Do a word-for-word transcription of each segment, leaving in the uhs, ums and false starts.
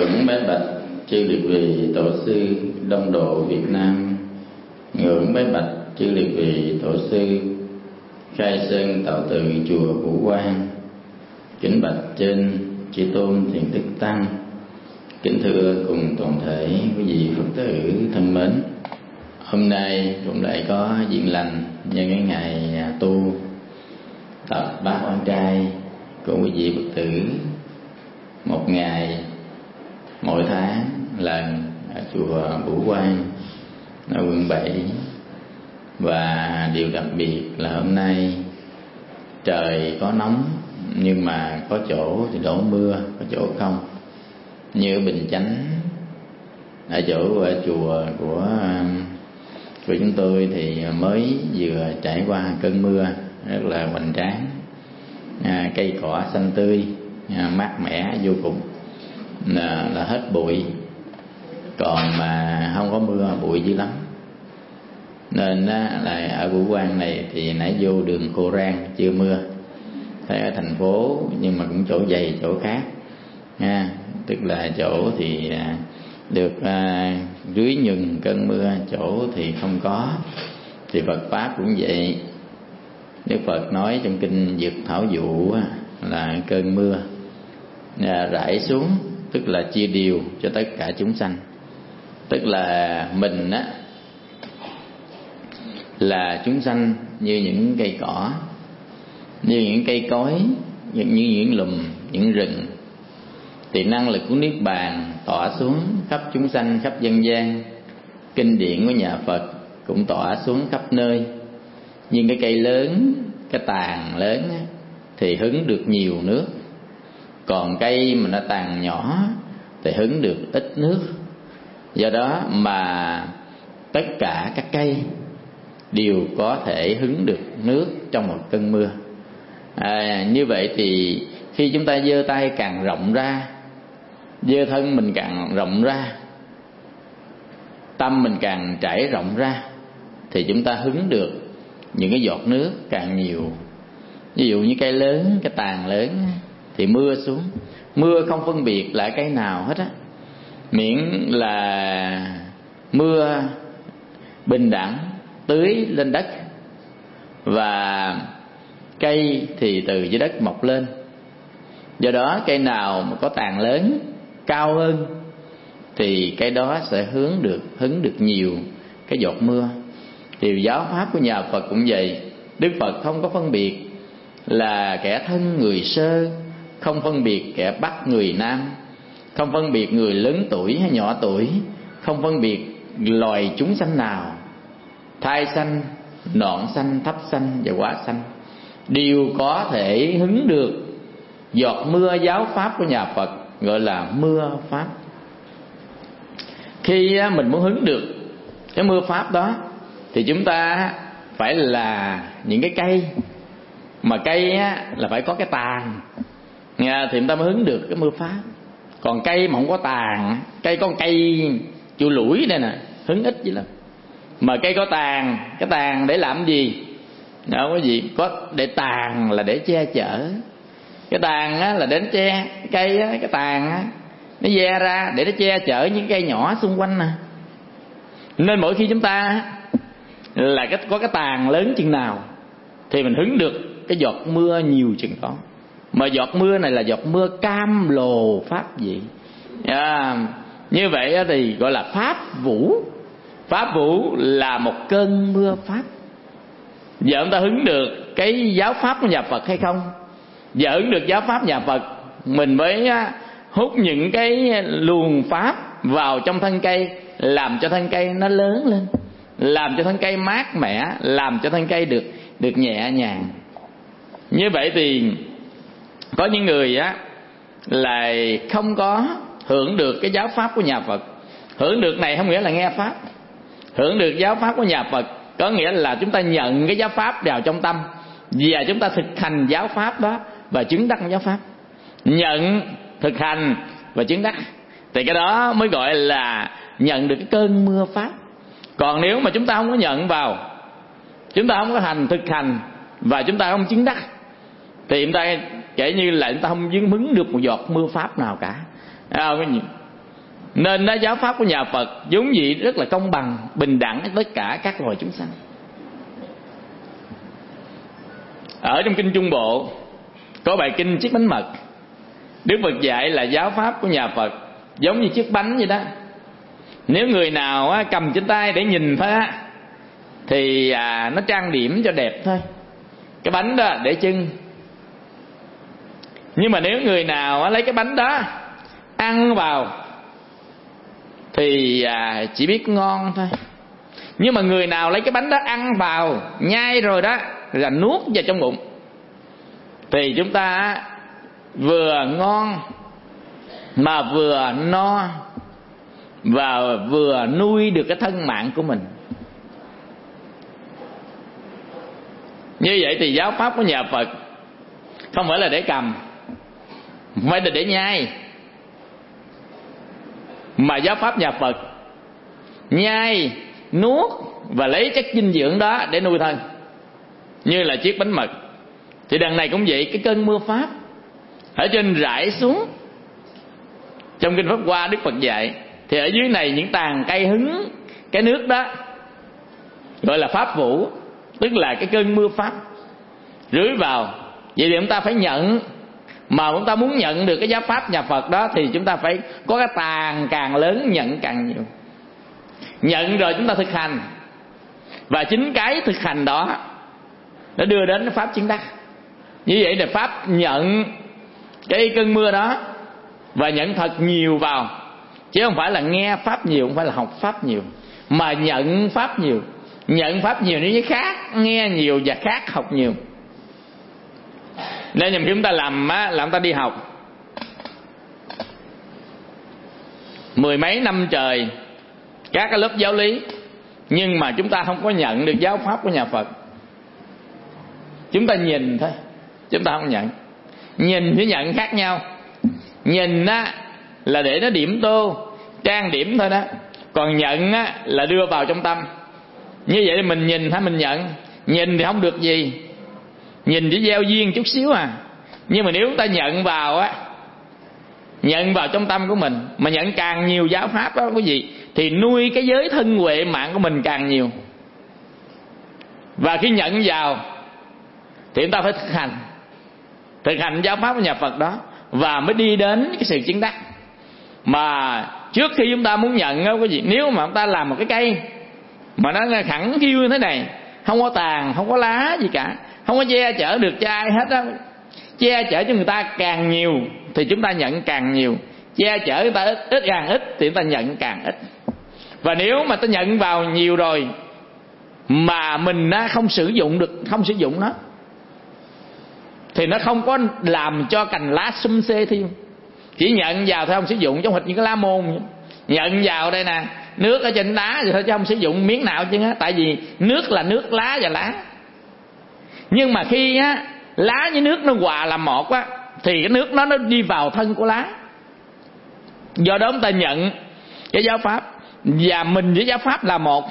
Ngưỡng bái bạch chư liệt vị tổ sư Đông Độ Việt Nam. Ngưỡng bái bạch chư liệt vị tổ sư Khai Sơn Tạo Từ chùa Vũ Quang. Kính bạch trên chư tôn thiền đức tăng. Kính thưa cùng toàn thể quý vị Phật tử thân mến. Hôm nay cũng lại có duyên lành nhân cái ngày tu tập bát quan trai của quý vị Phật tử, một ngày mỗi tháng lần ở chùa Vũ Quang ở quận bảy. Và điều đặc biệt là hôm nay trời có nóng, nhưng mà có chỗ thì đổ mưa, có chỗ không. Như ở Bình Chánh, ở chỗ ở chùa của của chúng tôi thì mới vừa trải qua cơn mưa rất là hoành tráng, à, cây cỏ xanh tươi, à, mát mẻ vô cùng, là, là hết bụi. Còn mà không có mưa bụi dữ lắm. Nên á, là ở Vũ Quang này thì nãy vô đường khô rang chưa mưa. Thấy ở thành phố nhưng mà cũng chỗ dày chỗ khác nha. Tức là chỗ thì à, được à, rưới nhừng cơn mưa, chỗ thì không có. Thì Phật Pháp cũng vậy. Đức Phật nói trong kinh Dược Thảo Dụ là cơn mưa à, rải xuống, tức là chia đều cho tất cả chúng sanh. Tức là mình á là chúng sanh như những cây cỏ, như những cây cối, như những lùm, những rừng. Thì năng lực của Niết Bàn tỏa xuống khắp chúng sanh, khắp dân gian. Kinh điển của nhà Phật cũng tỏa xuống khắp nơi. Nhưng cái cây lớn, cái tàn lớn á, thì hứng được nhiều nước. Còn cây mà nó tàn nhỏ thì hứng được ít nước. Do đó mà tất cả các cây đều có thể hứng được nước trong một cơn mưa. À, như vậy thì khi chúng ta giơ tay càng rộng ra, giơ thân mình càng rộng ra, tâm mình càng trải rộng ra, thì chúng ta hứng được những cái giọt nước càng nhiều. Ví dụ như cây lớn, cái tàn lớn thì mưa xuống, mưa không phân biệt lại cái nào hết á, miễn là mưa bình đẳng tưới lên đất, và cây thì từ dưới đất mọc lên. Do đó cây nào mà có tàn lớn cao hơn thì cái đó sẽ hướng được hứng được nhiều cái giọt mưa. Thì giáo pháp của nhà Phật cũng vậy. Đức Phật không có phân biệt là kẻ thân người sơ, không phân biệt kẻ bắc người nam, không phân biệt người lớn tuổi hay nhỏ tuổi, không phân biệt loài chúng sanh nào, thai sanh, nọn sanh, thấp sanh và quá sanh, đều có thể hứng được giọt mưa giáo pháp của nhà Phật, gọi là mưa pháp. Khi mình muốn hứng được cái mưa pháp đó thì chúng ta phải là những cái cây, mà cây là phải có cái tàn thì chúng ta mới hứng được cái mưa pháp. Còn cây mà không có tàn, cây con cây chù lủi đây nè, hứng ít dữ lắm. Mà cây có tàn, cái tàn để làm gì? Đâu có gì, có để tàn là để che chở. Cái tàn á, là đến che, cái cây á, cái tàn á, nó ve ra để nó che chở những cây nhỏ xung quanh nè. Nên mỗi khi chúng ta là cái, có cái tàn lớn chừng nào thì mình hứng được cái giọt mưa nhiều chừng đó. Mà giọt mưa này là giọt mưa cam lồ pháp vị. À, như vậy thì gọi là pháp vũ. Pháp vũ là một cơn mưa pháp. Giờ chúng ta hứng được cái giáo pháp của nhà Phật hay không? Giờ hứng được giáo pháp nhà Phật, mình mới hút những cái luồng pháp vào trong thân cây, làm cho thân cây nó lớn lên, làm cho thân cây mát mẻ, làm cho thân cây được được nhẹ nhàng. Như vậy thì có những người á là không có hưởng được cái giáo pháp của nhà Phật. Hưởng được này không nghĩa là nghe pháp. Hưởng được giáo pháp của nhà Phật có nghĩa là chúng ta nhận cái giáo pháp vào trong tâm, và chúng ta thực hành giáo pháp đó và chứng đắc giáo pháp. Nhận, thực hành và chứng đắc, thì cái đó mới gọi là nhận được cái cơn mưa pháp. Còn nếu mà chúng ta không có nhận vào, chúng ta không có hành thực hành và chúng ta không chứng đắc, thì chúng ta kể như là chúng ta không hứng được một giọt mưa pháp nào cả. Nên đó, giáo pháp của nhà Phật vốn dĩ rất là công bằng, bình đẳng với tất cả các loài chúng sanh. Ở trong kinh Trung Bộ có bài kinh chiếc bánh mật, Đức Phật dạy là giáo pháp của nhà Phật giống như chiếc bánh vậy đó. Nếu người nào cầm trên tay để nhìn thôi á, thì à, nó trang điểm cho đẹp thôi, cái bánh đó để trưng. Nhưng mà nếu người nào lấy cái bánh đó ăn vào thì à, chỉ biết ngon thôi. Nhưng mà người nào lấy cái bánh đó ăn vào, nhai rồi đó, là nuốt vào trong bụng, thì chúng ta vừa ngon mà vừa no, và vừa nuôi được cái thân mạng của mình. Như vậy thì giáo pháp của nhà Phật không phải là để cầm, không phải là để nhai, mà giáo pháp nhà Phật nhai, nuốt và lấy chất dinh dưỡng đó để nuôi thân, như là chiếc bánh mật. Thì đằng này cũng vậy, cái cơn mưa pháp ở trên rải xuống. Trong kinh Pháp Hoa Đức Phật dạy, thì ở dưới này những tàn cây hứng cái nước đó gọi là pháp vũ, tức là cái cơn mưa pháp rưới vào. Vậy thì chúng ta phải nhận. Mà chúng ta muốn nhận được cái giáo pháp nhà Phật đó thì chúng ta phải có cái tàn càng lớn, nhận càng nhiều. Nhận rồi chúng ta thực hành, và chính cái thực hành đó nó đưa đến cái pháp chứng đắc. Như vậy là pháp nhận cái cơn mưa đó và nhận thật nhiều vào, chứ không phải là nghe pháp nhiều, không phải là học pháp nhiều, mà nhận pháp nhiều. Nhận pháp nhiều nếu với khác nghe nhiều và khác học nhiều. Nên khi chúng ta làm á, là chúng ta đi học mười mấy năm trời các cái lớp giáo lý, nhưng mà chúng ta không có nhận được giáo pháp của nhà Phật. Chúng ta nhìn thôi, chúng ta không nhận. Nhìn với nhận khác nhau. Nhìn á là để nó điểm tô, trang điểm thôi đó. Còn nhận á là đưa vào trong tâm. Như vậy thì mình nhìn hay mình nhận? Nhìn thì không được gì, nhìn chỉ gieo duyên chút xíu à. Nhưng mà nếu chúng ta nhận vào á, nhận vào trong tâm của mình, mà nhận càng nhiều giáo pháp đó quý vị, thì nuôi cái giới thân huệ mạng của mình càng nhiều. Và khi nhận vào thì chúng ta phải thực hành, thực hành giáo pháp của nhà Phật đó, và mới đi đến cái sự chứng đắc. Mà trước khi chúng ta muốn nhận đó quý vị, nếu mà chúng ta làm một cái cây mà nó khẳng khiu như thế này, không có tàn, không có lá gì cả, không có che chở được cho ai hết đó, che chở cho người ta càng nhiều thì chúng ta nhận càng nhiều, che chở người ta ít, ít càng ít thì chúng ta nhận càng ít. Và nếu mà ta nhận vào nhiều rồi mà mình không sử dụng được, không sử dụng nó, thì nó không có làm cho cành lá sum xê thêm. Chỉ nhận vào thôi, không sử dụng, giống hệt những cái lá môn vậy. Nhận vào đây nè, nước ở trên đá vậy thôi, chứ không sử dụng miếng nào chứ á. Tại vì nước là nước, lá và lá. Nhưng mà khi á lá với nước nó hòa làm một á, thì cái nước đó nó đi vào thân của lá. Do đó chúng ta nhận cái giáo pháp, và mình với giáo pháp là một,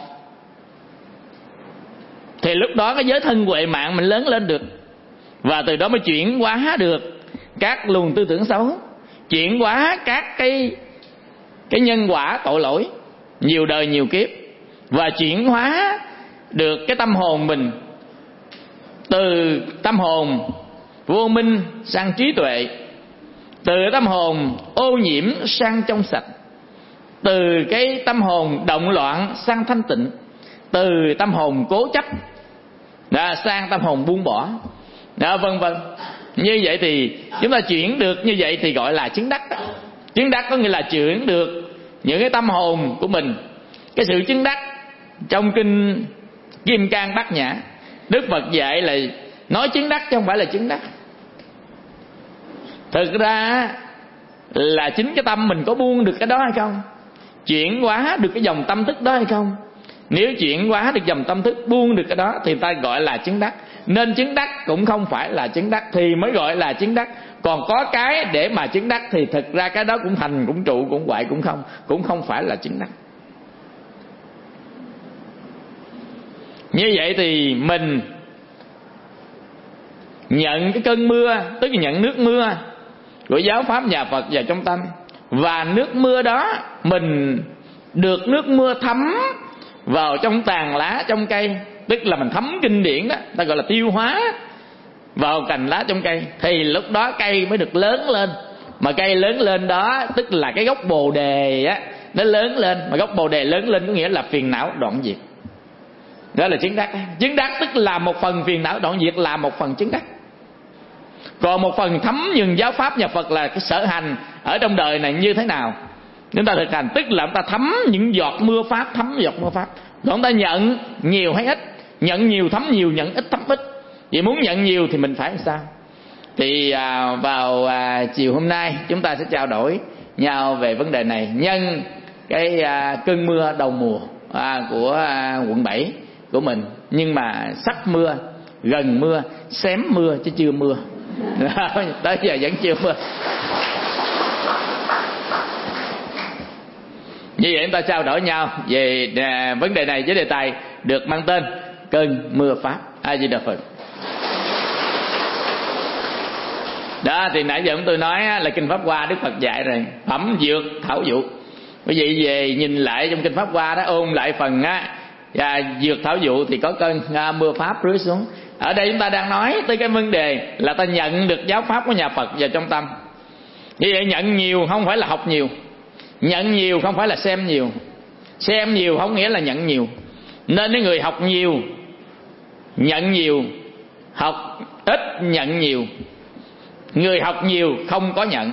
thì lúc đó cái giới thân huệ mạng mình lớn lên được. Và từ đó mới chuyển hóa được các luồng tư tưởng xấu, chuyển hóa các cái cái nhân quả tội lỗi nhiều đời nhiều kiếp, và chuyển hóa được cái tâm hồn mình từ tâm hồn vô minh sang trí tuệ, từ tâm hồn ô nhiễm sang trong sạch, từ cái tâm hồn động loạn sang thanh tịnh, từ tâm hồn cố chấp đã sang tâm hồn buông bỏ, đó, vân vân. Như vậy thì chúng ta chuyển được như vậy thì gọi là chứng đắc đó. Chứng đắc có nghĩa là chuyển được những cái tâm hồn của mình. Cái sự chứng đắc trong kinh Kim Cang Bát Nhã, Đức Phật dạy là nói chứng đắc chứ không phải là chứng đắc. Thực ra là chính cái tâm mình có buông được cái đó hay không, chuyển hóa được cái dòng tâm thức đó hay không. Nếu chuyển hóa được dòng tâm thức, buông được cái đó thì ta gọi là chứng đắc. Nên chứng đắc cũng không phải là chứng đắc thì mới gọi là chứng đắc. Còn có cái để mà chứng đắc thì thực ra cái đó cũng thành, cũng trụ, cũng hoại, cũng không, cũng không phải là chứng đắc. Như vậy thì mình nhận cái cơn mưa, tức là nhận nước mưa của giáo pháp nhà Phật vào trong tâm, Và nước mưa đó mình được nước mưa thấm vào trong tàn lá trong cây, tức là mình thấm kinh điển đó, ta gọi là tiêu hóa vào cành lá trong cây, thì lúc đó cây mới được lớn lên. Mà cây lớn lên đó tức là cái gốc bồ đề á, nó lớn lên. Mà gốc bồ đề lớn lên có nghĩa là phiền não đoạn diệt. Đó là chứng đắc. Chứng đắc tức là một phần phiền não đoạn diệt là một phần chứng đắc. Còn một phần thấm nhuần giáo pháp nhà Phật là cái sở hành ở trong đời này như thế nào chúng ta thực hành, tức là chúng ta thấm những giọt mưa pháp, thấm giọt mưa pháp. Còn chúng ta nhận nhiều hay ít, nhận nhiều thấm nhiều, nhận ít thấm ít. Vì muốn nhận nhiều thì mình phải làm sao? Thì à, vào à, chiều hôm nay chúng ta sẽ trao đổi nhau về vấn đề này, nhân cái à, cơn mưa đầu mùa à, của à, quận bảy của mình. Nhưng mà sắp mưa, gần mưa, xém mưa chứ chưa mưa. Tới giờ vẫn chưa mưa. Như vậy chúng ta trao đổi nhau về à, vấn đề này với đề tài được mang tên cơn mưa pháp. A Di Đà Phật. Đó thì nãy giờ chúng tôi nói là kinh Pháp Hoa Đức Phật dạy rồi, phẩm dược thảo dụ. Quý vị về nhìn lại trong kinh Pháp Hoa đó, ôn lại phần á à, dược thảo dụ thì có cơn à, mưa pháp rưới xuống. Ở đây chúng ta đang nói tới cái vấn đề là ta nhận được giáo pháp của nhà Phật vào trong tâm. Như vậy nhận nhiều không phải là học nhiều, nhận nhiều không phải là xem nhiều, xem nhiều không nghĩa là nhận nhiều. Nên cái người học nhiều nhận nhiều, học ít nhận nhiều. Người học nhiều không có nhận.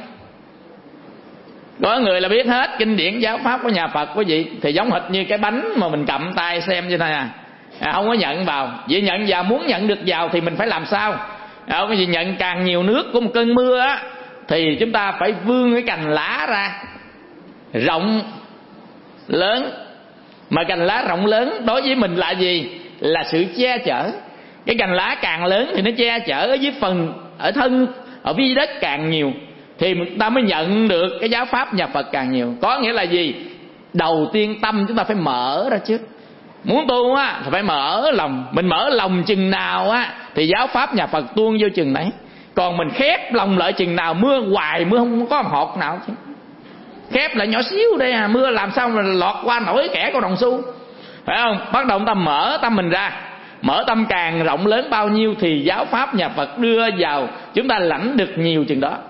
Có người là biết hết kinh điển giáo pháp của nhà Phật quý vị, thì giống hệt như cái bánh mà mình cầm tay xem như thế này à, không có nhận vào. Vậy nhận vào, muốn nhận được vào thì mình phải làm sao? Không có gì, nhận càng nhiều nước của một cơn mưa á, thì chúng ta phải vươn cái cành lá ra rộng lớn. Mà cành lá rộng lớn đối với mình là gì? Là sự che chở. Cái cành lá càng lớn thì nó che chở ở dưới phần, ở thân, ở phía đất càng nhiều, thì ta mới nhận được cái giáo pháp nhà Phật càng nhiều. Có nghĩa là gì? Đầu tiên tâm chúng ta phải mở ra trước. Muốn tu á thì phải mở lòng. Mình mở lòng chừng nào á thì giáo pháp nhà Phật tuôn vô chừng đấy. Còn mình khép lòng lại chừng nào, mưa hoài mưa không có hột nào chứ. Khép lại nhỏ xíu đây à, mưa làm sao mà lọt qua nổi kẻ con đồng xu, phải không? Bắt đầu ta mở tâm mình ra. Mở tâm càng rộng lớn bao nhiêu thì giáo pháp nhà Phật đưa vào chúng ta lãnh được nhiều chừng đó.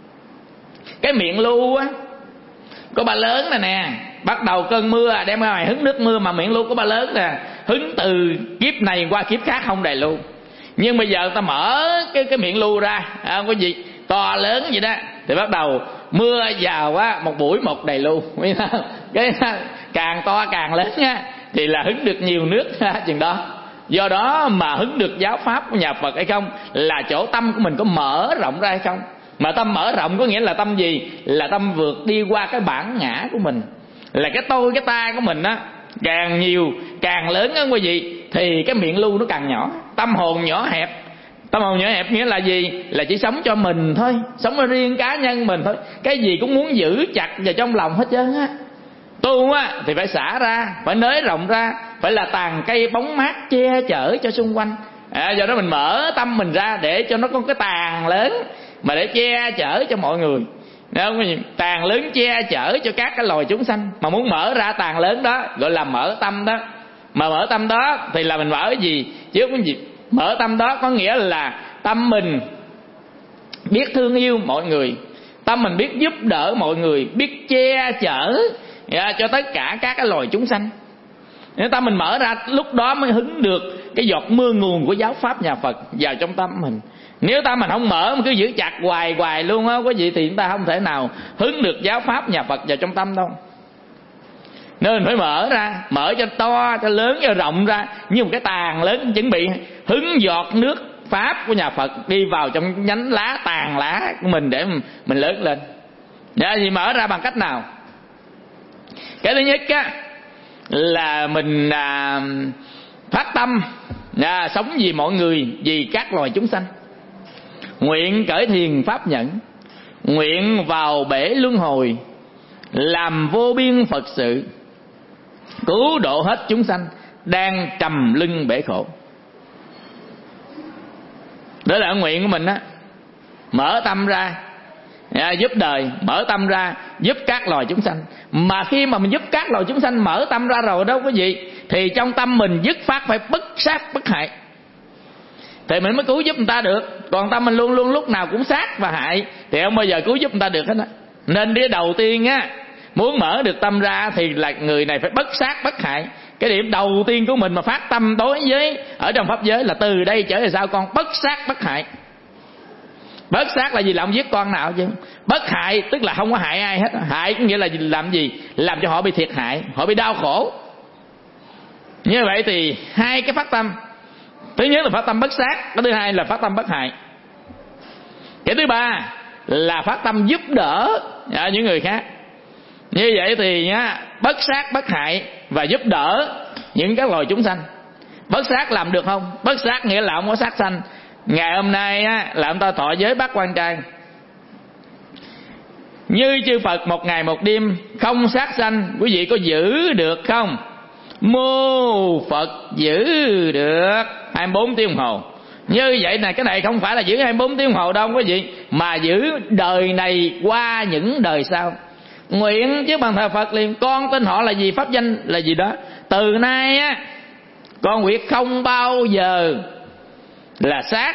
Cái miệng lu á có ba lớn nè nè, bắt đầu cơn mưa đem ra ngoài hứng nước mưa, mà miệng lu có ba lớn nè, hứng từ kiếp này qua kiếp khác không đầy lu. Nhưng bây giờ ta mở cái cái miệng lu ra, không có gì to lớn vậy đó, thì bắt đầu mưa vào á, một buổi một đầy lu. Cái càng to càng lớn á thì là hứng được nhiều nước chừng đó. Do đó mà hứng được giáo pháp của nhà Phật hay không là chỗ tâm của mình có mở rộng ra hay không. Mà tâm mở rộng có nghĩa là tâm gì? Là tâm vượt đi qua cái bản ngã của mình, là cái tôi, cái ta của mình á, càng nhiều càng lớn á quý vị, thì cái miệng lu nó càng nhỏ. Tâm hồn nhỏ hẹp. Tâm hồn nhỏ hẹp nghĩa là gì? Là chỉ sống cho mình thôi, sống cho riêng cá nhân mình thôi, cái gì cũng muốn giữ chặt vào trong lòng hết trơn á. Tu á thì phải xả ra, phải nới rộng ra, phải là tàn cây bóng mát che chở cho xung quanh. À, do đó mình mở tâm mình ra để cho nó có cái tàn lớn mà để che chở cho mọi người. Không? Tàn lớn che chở cho các cái loài chúng sanh. Mà muốn mở ra tàn lớn đó gọi là mở tâm đó. Mà mở tâm đó thì là mình mở cái gì? Chứ không có gì. Mở tâm đó có nghĩa là tâm mình biết thương yêu mọi người, tâm mình biết giúp đỡ mọi người, biết che chở yeah, cho tất cả các cái loài chúng sanh. Nếu tâm mình mở ra, lúc đó mới hứng được cái giọt mưa nguồn của giáo pháp nhà Phật vào trong tâm mình. Nếu tâm mình không mở mà cứ giữ chặt hoài hoài luôn á quý vị, thì chúng ta không thể nào hứng được giáo pháp nhà Phật vào trong tâm đâu. Nên mình phải mở ra, mở cho to, cho lớn, cho rộng ra, như một cái tàn lớn, chuẩn bị hứng giọt nước pháp của nhà Phật đi vào trong nhánh lá, tàn lá của mình để mình lớn lên. Để gì mở ra bằng cách nào? Cái thứ nhất á là mình à, phát tâm à, sống vì mọi người, vì các loài chúng sanh. Nguyện cởi thiền pháp nhẫn, nguyện vào bể luân hồi, làm vô biên Phật sự, cứu độ hết chúng sanh đang trầm lưng bể khổ. Đó là nguyện của mình á. Mở tâm ra à, giúp đời, mở tâm ra giúp các loài chúng sanh. Mà khi mà mình giúp các loài chúng sanh mở tâm ra rồi đâu quý vị, thì trong tâm mình dứt phát phải bất sát bất hại, thì mình mới cứu giúp người ta được. Còn tâm mình luôn luôn lúc nào cũng sát và hại thì không bao giờ cứu giúp người ta được hết á. Nên cái đầu tiên á, muốn mở được tâm ra thì là người này phải bất sát bất hại. Cái điểm đầu tiên của mình mà phát tâm đối với ở trong pháp giới là từ đây trở về sau con bất sát bất hại. Bất sát là gì? Là không giết con nào chứ. Bất hại tức là không có hại ai hết. Hại có nghĩa là làm gì? Làm cho họ bị thiệt hại, họ bị đau khổ. Như vậy thì hai cái phát tâm, thứ nhất là phát tâm bất sát, cái thứ hai là phát tâm bất hại. Cái thứ ba là phát tâm giúp đỡ à, những người khác. Như vậy thì nhá, bất sát bất hại và giúp đỡ những các loài chúng sanh. Bất sát làm được không? Bất sát nghĩa là không có sát sanh. Ngày hôm nay á, là ông ta thọ giới bát quan trai, như chư Phật một ngày một đêm không sát sanh, quý vị có giữ được không? Mô Phật giữ được hai mươi bốn tiếng đồng hồ. Như vậy này, cái này không phải là giữ hai mươi bốn tiếng đồng hồ đâu quý vị, mà giữ đời này qua những đời sau. Nguyện chứ bằng thờ Phật liền, con tên họ là gì, pháp danh là gì đó, từ nay á con nguyện không bao giờ là sát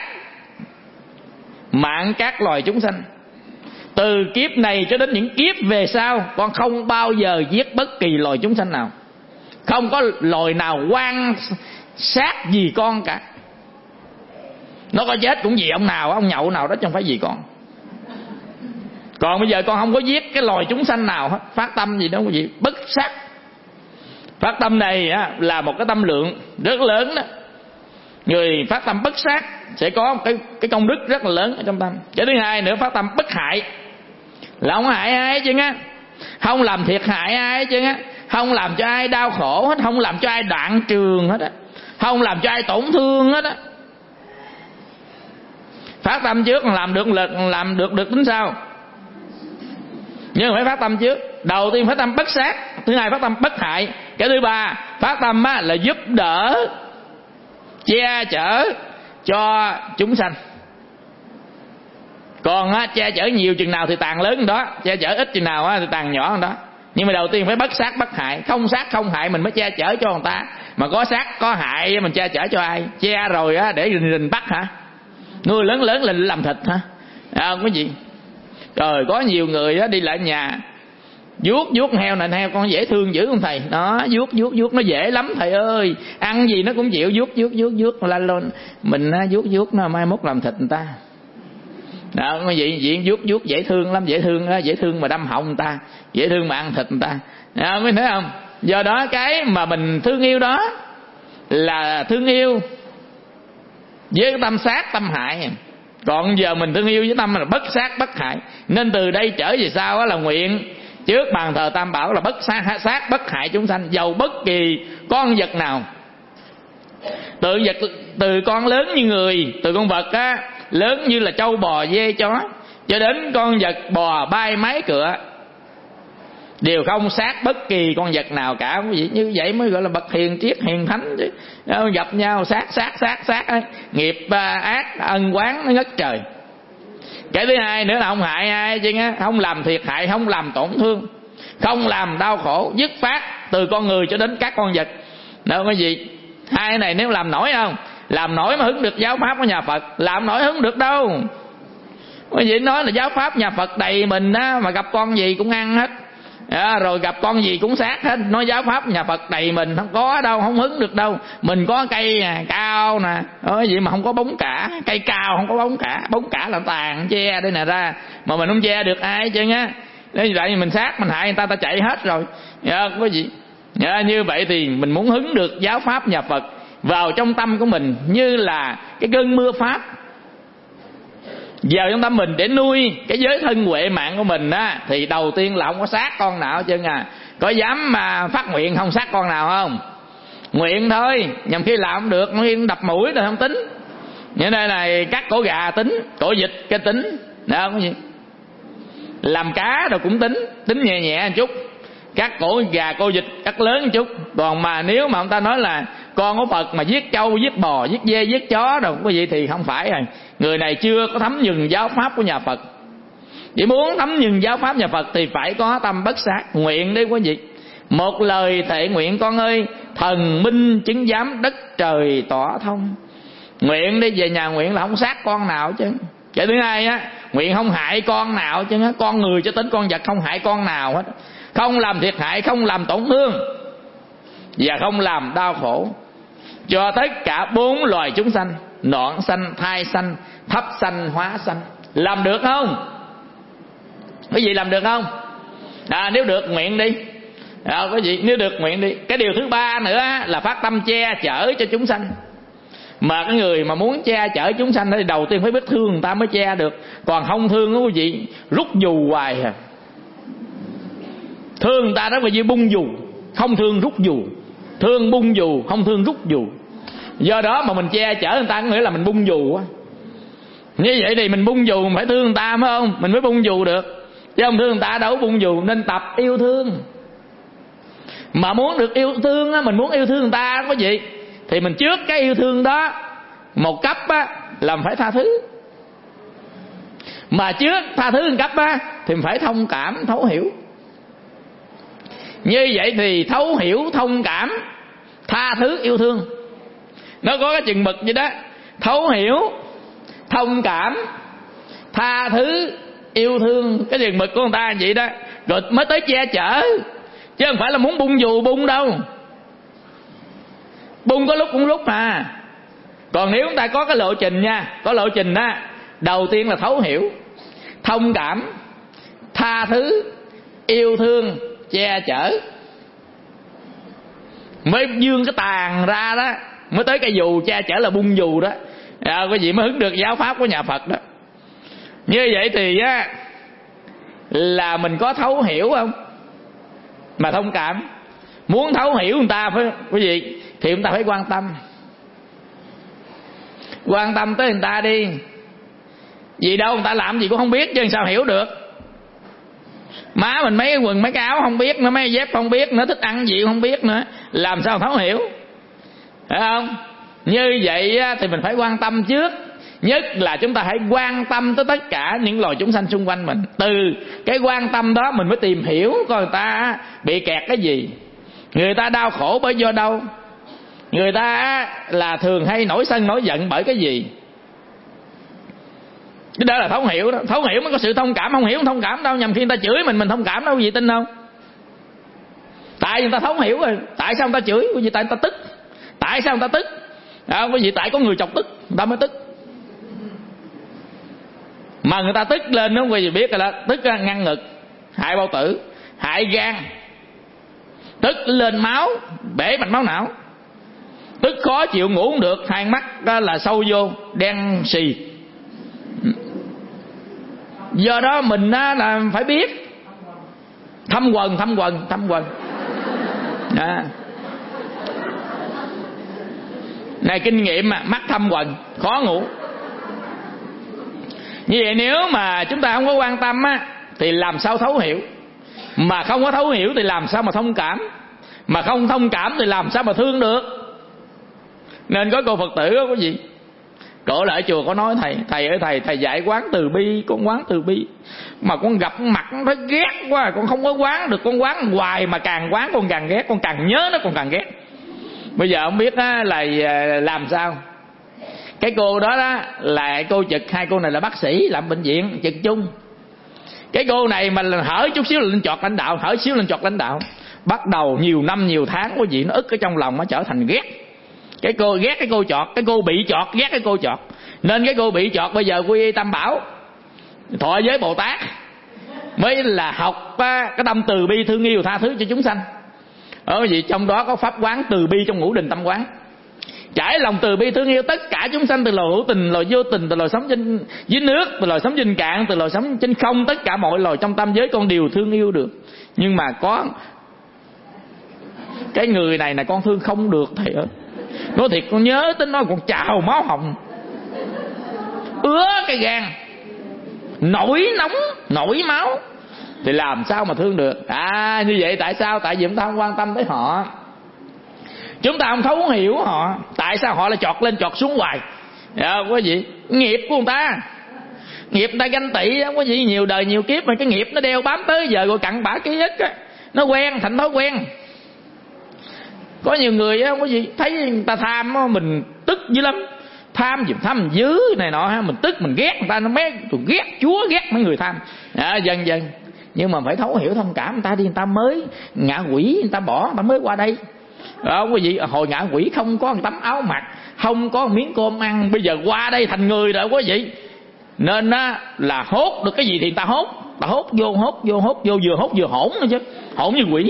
mạng các loài chúng sanh. Từ kiếp này cho đến những kiếp về sau, con không bao giờ giết bất kỳ loài chúng sanh nào. Không có loài nào quan sát gì con cả. Nó có chết cũng vì ông nào, ông nhậu nào đó, chứ không phải vì con. Còn bây giờ con không có giết cái loài chúng sanh nào hết. Phát tâm gì đó quý vị, bất sát. Phát tâm này á, là một cái tâm lượng rất lớn đó. Người phát tâm bất sát sẽ có một cái, cái công đức rất là lớn ở trong tâm. Cái thứ hai nữa, phát tâm bất hại là không hại ai chứ á, không làm thiệt hại ai chứ á, không làm cho ai đau khổ hết, không làm cho ai đoạn trường hết á, không làm cho ai tổn thương hết á. Phát tâm trước làm được lực, làm được được tính sau. Nhưng phải phát tâm trước. Đầu tiên phát tâm bất sát, thứ hai phát tâm bất hại, cái thứ ba phát tâm á, là giúp đỡ che chở cho chúng sanh. Còn á, che chở nhiều chừng nào thì tàn lớn đó, che chở ít chừng nào á, thì tàn nhỏ hơn đó. Nhưng mà đầu tiên phải bất sát bất hại, không sát không hại mình mới che chở cho người ta. Mà có sát có hại mình che chở cho ai? Che rồi á, để rình rình bắt hả? Nuôi lớn lớn là làm thịt hả? À, không có gì. Rồi có nhiều người á, đi lại nhà vuốt vuốt heo này, heo con dễ thương dữ không thầy? Đó, vuốt vuốt vuốt nó dễ lắm thầy ơi, ăn gì nó cũng chịu, vuốt vuốt vuốt vuốt lên lên mình á, vuốt vuốt nó mai mốt làm thịt người ta. Đó, cái gì gì vuốt vuốt dễ thương lắm, dễ thương đó, dễ thương mà đâm họng người ta, dễ thương mà ăn thịt người ta. Đó, mới thấy không? Do đó cái mà mình thương yêu đó là thương yêu với tâm sát tâm hại. Còn giờ mình thương yêu với tâm là bất sát bất hại. Nên từ đây trở về sau là nguyện trước bàn thờ Tam Bảo là bất sát, sát bất hại chúng sanh, dầu bất kỳ con vật nào. Từ vật từ con lớn như người, từ con vật á lớn như là trâu bò dê chó, cho đến con vật bò bay máy cựa, đều không sát bất kỳ con vật nào cả. Quý vị, như vậy mới gọi là bậc hiền triết hiền thánh chứ. Gặp nhau sát sát sát sát ấy. Nghiệp ác ân oán nó ngất trời. Cái thứ hai nữa là không hại ai chứ, không làm thiệt hại, không làm tổn thương, không làm đau khổ, dứt phát từ con người cho đến các con vật. Đâu có gì. Hai cái này nếu làm nổi không? Làm nổi mà hứng được giáo pháp của nhà Phật, làm nổi hứng được đâu. Quý vị nói là giáo pháp nhà Phật đầy mình á, mà gặp con gì cũng ăn hết. À, rồi gặp con gì cũng sát hết. Nói giáo pháp nhà Phật đầy mình, không có đâu, không hứng được đâu. Mình có cây nè, cao nè, nói gì mà không có bóng cả. Cây cao không có bóng cả, bóng cả là tàn che đây nè ra, mà mình không che được ai chứ á. Nên vậy mình sát mình hại người ta, ta chạy hết rồi. Dạ, có gì. Dạ, như vậy thì mình muốn hứng được giáo pháp nhà Phật vào trong tâm của mình như là cái cơn mưa pháp vào trong tâm mình để nuôi cái giới thân huệ mạng của mình á, thì đầu tiên là không có sát con nào chứ à. Có dám mà phát nguyện không sát con nào không? Nguyện thôi, nhằm khi làm không được, nó đập mũi rồi không tính. Như đây này cắt cổ gà tính, cổ vịt cái tính, đó có gì. Làm cá rồi cũng tính, tính nhẹ nhẹ một chút. Cắt cổ gà cổ vịt cắt lớn một chút. Còn mà nếu mà ông ta nói là con của Phật mà giết trâu giết bò giết dê giết chó rồi có gì thì không phải rồi. Người này chưa có thấm nhuần giáo pháp của nhà Phật. Chỉ muốn thấm nhuần giáo pháp nhà Phật thì phải có tâm bất sát. Nguyện đi quý vị, một lời thệ nguyện con ơi, thần minh chứng giám đất trời tỏ thông. Nguyện đi, về nhà nguyện là không sát con nào chứ. Cái thứ hai á, nguyện không hại con nào chứ. Con người cho tính con vật không hại con nào hết, không làm thiệt hại, không làm tổn thương và không làm đau khổ cho tất cả bốn loài chúng sanh, noãn sanh, thai sanh, thấp sanh, hóa sanh. Làm được không? Quý vị làm được không? À, nếu được nguyện đi. À, quý vị nếu được nguyện đi. Cái điều thứ ba nữa là phát tâm che chở cho chúng sanh. Mà cái người mà muốn che chở chúng sanh thì đầu tiên phải biết thương người ta mới che được. Còn không thương đó quý vị, rút dù hoài à. Thương người ta đó mà như bung dù, không thương rút dù. Thương bung dù, không thương rút dù. Do đó mà mình che chở người ta có nghĩa là mình bung dù á. Như vậy thì mình bung dù, mình phải thương người ta phải không? Mình mới bung dù được, chứ không thương người ta đâu bung dù. Nên tập yêu thương. Mà muốn được yêu thương á, mình muốn yêu thương người ta có gì thì mình trước cái yêu thương đó một cấp á là mình phải tha thứ. Mà trước tha thứ một cấp á thì mình phải thông cảm, thấu hiểu. Như vậy thì thấu hiểu, thông cảm, tha thứ, yêu thương nó có cái chừng mực vậy đó. Thấu hiểu, thông cảm, tha thứ, yêu thương, cái chừng mực của người ta vậy đó. Rồi mới tới che chở. Chứ không phải là muốn bung dù bung đâu. Bung có lúc cũng lúc mà. Còn nếu chúng ta có cái lộ trình nha, có lộ trình đó. Đầu tiên là thấu hiểu, thông cảm, tha thứ, yêu thương, che chở, mới dương cái tàn ra đó. Mới tới cái dù che chở là bung dù đó. À, quý vị mới hứng được giáo pháp của nhà Phật đó. Như vậy thì á, là mình có thấu hiểu không? Mà thông cảm. Muốn thấu hiểu người ta phải quý vị thì chúng ta phải quan tâm. Quan tâm tới người ta đi. Vì đâu người ta làm gì cũng không biết chứ sao hiểu được. Má mình mấy cái quần mấy cái áo không biết nữa, mấy dép không biết nữa, thích ăn gì không biết nữa, làm sao thấu hiểu, phải không? Như vậy thì mình phải quan tâm trước. Nhất là chúng ta hãy quan tâm tới tất cả những loài chúng sanh xung quanh mình. Từ cái quan tâm đó mình mới tìm hiểu coi người ta bị kẹt cái gì, người ta đau khổ bởi do đâu, người ta là thường hay nổi sân nổi giận bởi cái gì. Cái đó là thấu hiểu đó. Thấu hiểu mới có sự thông cảm. Không hiểu không thông cảm đâu. Nhằm khi người ta chửi mình, mình thông cảm đâu, quý vị tin không? Tại người ta thấu hiểu rồi. Tại sao người ta chửi? Quý vị tại người ta tức. Tại sao người ta tức? À, quý vị tại có người chọc tức, người ta mới tức. Mà người ta tức lên đó quý vị biết rồi đó. Tức ngăn ngực, hại bao tử, hại gan. Tức lên máu, bể mạch máu não. Tức khó chịu ngủ không được, hai mắt đó là sâu vô, đen xì. Do đó mình là phải biết thâm quần, thâm quần, thâm quần. À. Này kinh nghiệm mà, mắt thâm quần, khó ngủ. Như vậy nếu mà chúng ta không có quan tâm á, thì làm sao thấu hiểu. Mà không có thấu hiểu thì làm sao mà thông cảm. Mà không thông cảm thì làm sao mà thương được. Nên có cô Phật tử đó quý vị, cổ lại chùa có nói thầy, thầy ơi thầy, thầy dạy quán từ bi, con quán từ bi. Mà con gặp mặt nó ghét quá, con không có quán được, con quán hoài mà càng quán con càng ghét, con càng nhớ nó con càng ghét. Bây giờ không biết á, là làm sao. Cái cô đó đó là cô trực, hai cô này là bác sĩ làm bệnh viện trực chung. Cái cô này mà hở chút xíu là lên chọt lãnh đạo, hở xíu lên chọt lãnh đạo. Bắt đầu nhiều năm nhiều tháng có gì nó ức ở trong lòng, nó trở thành ghét. Cái cô ghét cái cô chọt, cái cô bị chọt ghét cái cô chọt. Nên cái cô bị chọt bây giờ quy y Tam Bảo, thọ giới Bồ Tát, mới là học cái tâm từ bi thương yêu tha thứ cho chúng sanh. Ở gì trong đó có pháp quán từ bi trong ngũ đình tâm quán. Trải lòng từ bi thương yêu tất cả chúng sanh, từ loài hữu tình, loài vô tình, từ loài sống trên dưới nước, từ loài sống trên cạn, từ loài sống trên không, tất cả mọi loài trong tam giới con đều thương yêu được. Nhưng mà có cái người này là con thương không được thầy ơi. Nói thiệt con nhớ tới nó còn trào máu hồng, ứa cái gan, nổi nóng, nổi máu. Thì làm sao mà thương được. À như vậy tại sao? Tại vì chúng ta không quan tâm tới họ, chúng ta không thấu hiểu họ. Tại sao họ lại chọt lên chọt xuống hoài? Dạ, quý vị, nghiệp của người ta. Nghiệp người ta ganh tị không có gì, nhiều đời nhiều kiếp mà cái nghiệp nó đeo bám tới giờ rồi cặn bã ký ức á, nó quen thành thói quen. Có nhiều người á không có gì, thấy người ta tham á mình tức dữ lắm, tham gì tham dữ này nọ ha, mình tức mình ghét người ta, nó mấy tôi ghét chúa ghét mấy người tham à, dần dần. Nhưng mà phải thấu hiểu thông cảm người ta đi, người ta mới ngạ quỷ, người ta bỏ, người ta mới qua đây à, không có gì. Hồi ngạ quỷ không có một tấm áo mặc, không có một miếng cơm ăn, bây giờ qua đây thành người rồi quý vị. Nên á là hốt được cái gì thì người ta hốt, ta hốt vô hốt vô hốt vô, vừa hốt vừa hỗn nữa chứ, hỗn như quỷ.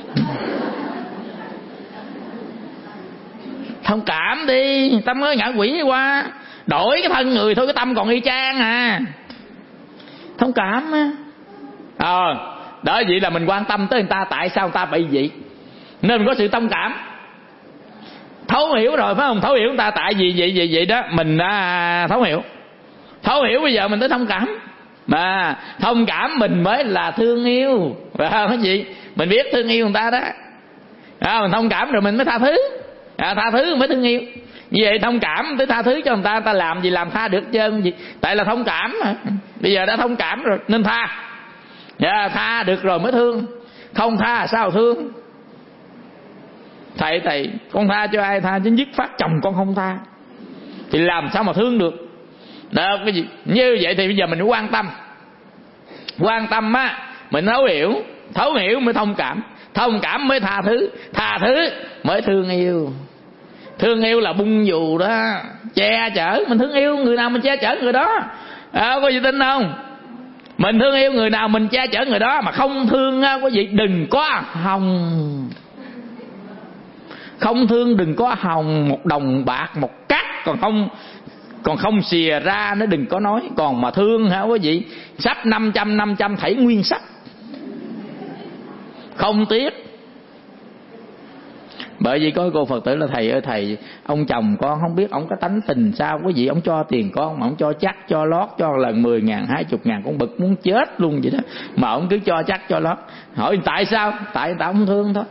Thông cảm đi, tâm mới ngạ quỷ qua, đổi cái thân người thôi, cái tâm còn y chang à. Thông cảm á. Ờ, à, đó vậy là mình quan tâm tới người ta, tại sao người ta bị vậy, nên mình có sự thông cảm. Thấu hiểu rồi phải không? Thấu hiểu người ta tại vì vậy vậy vậy đó, mình đã thấu hiểu. Thấu hiểu bây giờ mình tới thông cảm. Mà thông cảm mình mới là thương yêu, phải không cái gì? Mình biết thương yêu người ta đó. À, mình thông cảm rồi mình mới tha thứ. À, tha thứ mới thương yêu. Như vậy thông cảm tới tha thứ cho người ta, người ta làm gì làm tha được trơn gì. Tại là thông cảm mà. Bây giờ đã thông cảm rồi nên tha. Dạ, tha được rồi mới thương. Không tha sao thương. Thầy thầy con tha cho ai tha, chứ dứt phát chồng con không tha thì làm sao mà thương được. Đó, cái gì như vậy thì bây giờ mình phải quan tâm. Quan tâm á, mình thấu hiểu, thấu hiểu mới thông cảm, thông cảm mới tha thứ, tha thứ mới thương yêu. Thương yêu là bung dù đó, che chở. Mình thương yêu người nào mình che chở người đó à, có gì tin không? Mình thương yêu người nào mình che chở người đó. Mà không thương có gì đừng có hòng. Không thương đừng có hòng một đồng bạc một cát, còn không còn không xìa ra nó đừng có nói. Còn mà thương hả quý vị, sắp năm trăm năm trăm thảy nguyên sắc, không tiếc. Bởi vì có cô Phật tử là thầy ơi thầy, ông chồng con không biết ông có tánh tình sao quý vị, ông cho tiền con mà ông cho chắc cho lót, cho lần mười ngàn hai chục ngàn con bực muốn chết luôn vậy đó, mà ông cứ cho chắc cho lót. Hỏi tại sao? Tại người ta không thương thôi.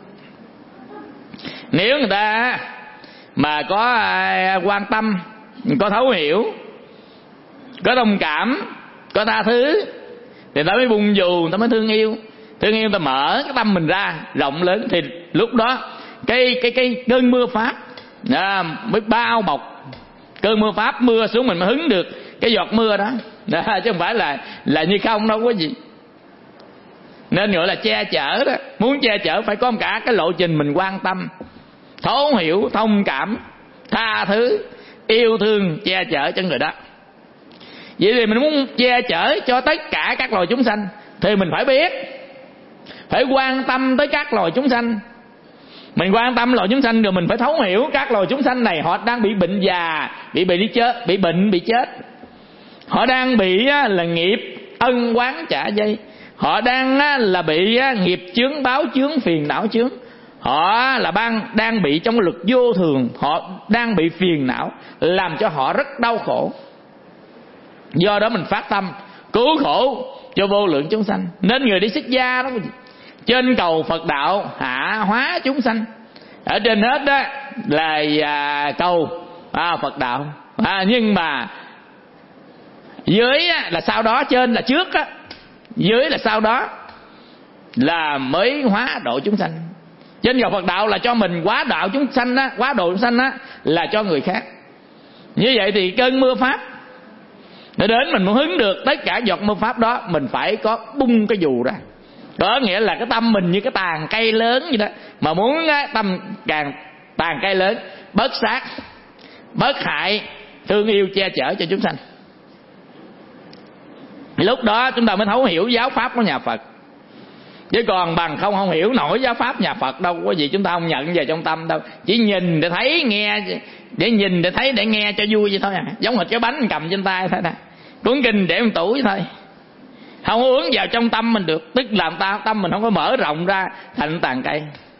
Nếu người ta mà có quan tâm, có thấu hiểu, có thông cảm, có tha thứ thì ta mới bung dù, người ta mới thương yêu. Thương yêu ta mở cái tâm mình ra rộng lớn thì lúc đó cái cái cái cơn mưa pháp à, mới bao bọc. Cơn mưa pháp mưa xuống mình mới hứng được cái giọt mưa đó, đó chứ không phải là là như không đâu có gì. Nên gọi là che chở đó. Muốn che chở phải có cả cái lộ trình mình quan tâm, thấu hiểu, thông cảm, tha thứ, yêu thương, che chở cho người đó. Vậy thì mình muốn che chở cho tất cả các loài chúng sanh thì mình phải biết, phải quan tâm tới các loài chúng sanh. Mình quan tâm loài chúng sanh rồi mình phải thấu hiểu các loài chúng sanh này họ đang bị bệnh già, bị bị đi chết, bị bệnh, bị chết. Họ đang bị là nghiệp ân oán trả dây. Họ đang là bị nghiệp chướng, báo chướng, phiền não chướng. Họ là đang, đang bị trong luật vô thường. Họ đang bị phiền não, làm cho họ rất đau khổ. Do đó mình phát tâm cứu khổ cho vô lượng chúng sanh. Nên người đi xuất gia đó, trên cầu Phật đạo hạ hóa chúng sanh. Ở trên hết đó là à, cầu à, Phật đạo à, nhưng mà dưới á, là sau đó, trên là trước á, dưới là sau đó là mới hóa độ chúng sanh. Trên cầu Phật đạo là cho mình, hóa đạo chúng sanh á, hóa độ chúng sanh á là cho người khác. Như vậy thì cơn mưa pháp để đến mình muốn hứng được tất cả giọt mưa pháp đó, mình phải có bung cái dù ra. Có nghĩa là cái tâm mình như cái tàn cây lớn vậy đó. Mà muốn tâm càng tàn cây lớn, bớt sát, bớt hại, thương yêu, che chở cho chúng sanh. Lúc đó chúng ta mới thấu hiểu giáo pháp của nhà Phật. Chứ còn bằng không không hiểu nổi giáo pháp nhà Phật đâu có gì chúng ta không nhận về trong tâm đâu. Chỉ nhìn để thấy, nghe để nhìn để thấy, để nghe cho vui vậy thôi à. Giống hệt cái bánh cầm trên tay thôi nè, cuốn kinh để trong tủ vậy thôi, không có uống vào trong tâm mình được. Tức làm ta tâm mình không có mở rộng ra thành tàn cây.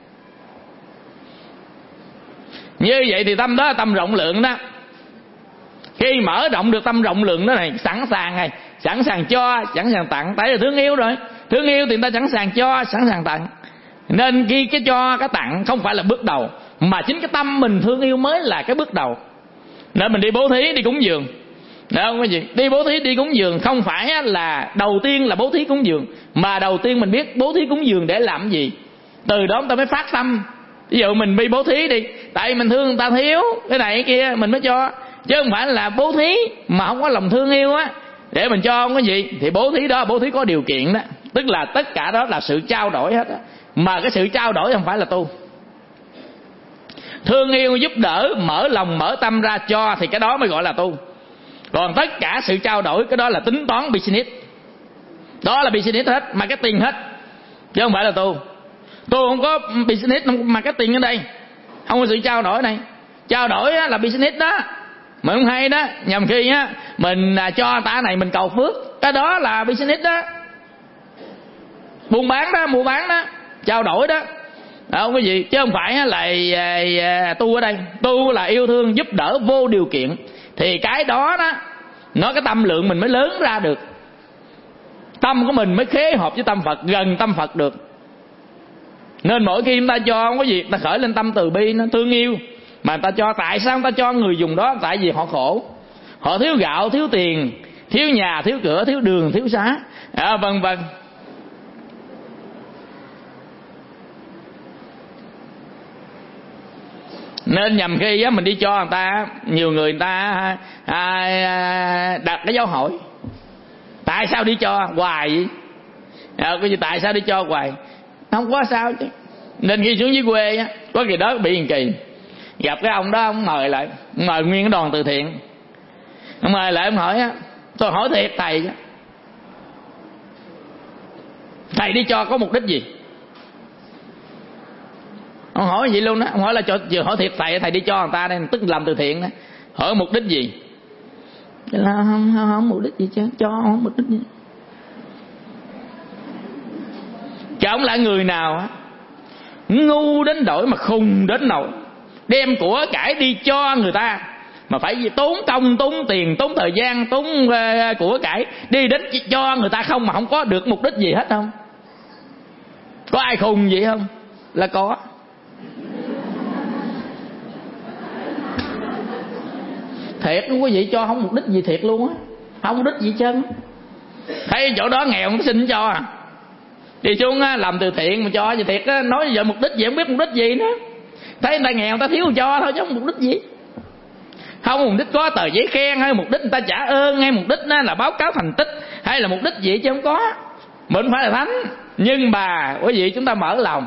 Như vậy thì tâm đó là tâm rộng lượng đó. Khi mở rộng được tâm rộng lượng đó này, sẵn sàng này, sẵn sàng cho, sẵn sàng tặng. Tại là thương yêu rồi, thương yêu thì người ta sẵn sàng cho, sẵn sàng tặng. Nên khi cái cho, cái tặng không phải là bước đầu, mà chính cái tâm mình thương yêu mới là cái bước đầu. Nên mình đi bố thí, đi cúng dường, Được không quý vị? Đi bố thí, đi cúng dường không phải là đầu tiên là bố thí cúng dường, mà đầu tiên mình biết bố thí cúng dường để làm gì, từ đó chúng ta mới phát tâm. Ví dụ mình đi bố thí đi, tại mình thương người ta thiếu cái này cái kia mình mới cho, chứ không phải là bố thí mà không có lòng thương yêu á để mình cho không có gì. Thì bố thí đó bố thí có điều kiện đó, tức là tất cả đó là sự trao đổi hết á, mà cái sự trao đổi không phải là tu. Thương yêu giúp đỡ, mở lòng mở tâm ra cho thì cái đó mới gọi là tu. Còn tất cả sự trao đổi cái đó là tính toán business, đó là business hết, marketing hết, chứ không phải là tu. Tu không có business, không có marketing ở đây, không có sự trao đổi này. Trao đổi là business đó mà không hay đó. Nhầm khi á mình cho người ta này mình cầu phước, cái đó là business đó, buôn bán đó, mua bán đó, trao đổi đó, không có gì. Chứ không phải là tu ở đây. Tu là yêu thương giúp đỡ vô điều kiện, thì cái đó đó nó cái tâm lượng mình mới lớn ra được, tâm của mình mới khế hợp với tâm Phật, gần tâm Phật được. Nên mỗi khi chúng ta cho không có gì, ta khởi lên tâm từ bi, nó thương yêu mà người ta cho. Tại sao người ta cho người dùng đó? Tại vì họ khổ, họ thiếu gạo, thiếu tiền, thiếu nhà, thiếu cửa, thiếu đường, thiếu xá, à, vân vân. Nên nhầm khi á, mình đi cho người ta, nhiều người người ta à, đặt cái dấu hỏi tại sao đi cho hoài vậy, à, cái gì tại sao đi cho hoài, không có sao chứ. Nên khi xuống dưới quê á, có kỳ đó bị một kỳ gặp cái ông đó, ông mời lại, ông mời nguyên cái đoàn từ thiện, ông mời lại, ông hỏi á, tôi hỏi thiệt thầy chứ, thầy đi cho có mục đích gì? Ông hỏi vậy luôn đó, ông hỏi là cho, vừa hỏi thiệt thầy, thầy đi cho người ta đây, tức làm từ thiện đó, hỏi mục đích gì? Là không, không, không mục đích gì chứ, cho không mục đích gì. Chứ ông là người nào á ngu đến đổi mà khùng đến nỗi đem của cải đi cho người ta mà phải tốn công, tốn tiền, tốn thời gian, tốn uh, của cải đi đến cho người ta không, mà không có được mục đích gì hết không? Có ai khùng vậy không? Là có. Thiệt không có gì, cho không mục đích gì thiệt luôn á, không mục đích gì chân. Thấy chỗ đó nghèo không xin cho à, đi xuống á, làm từ thiện mà cho gì thiệt á, nói giờ mục đích gì không biết mục đích gì nữa. Thấy người ta nghèo người ta thiếu cho thôi chứ không mục đích gì. Không mục đích có tờ giấy khen, hay mục đích người ta trả ơn, hay mục đích là báo cáo thành tích, hay là mục đích gì chứ không có. Mình phải là thánh, nhưng mà quý vị chúng ta mở lòng.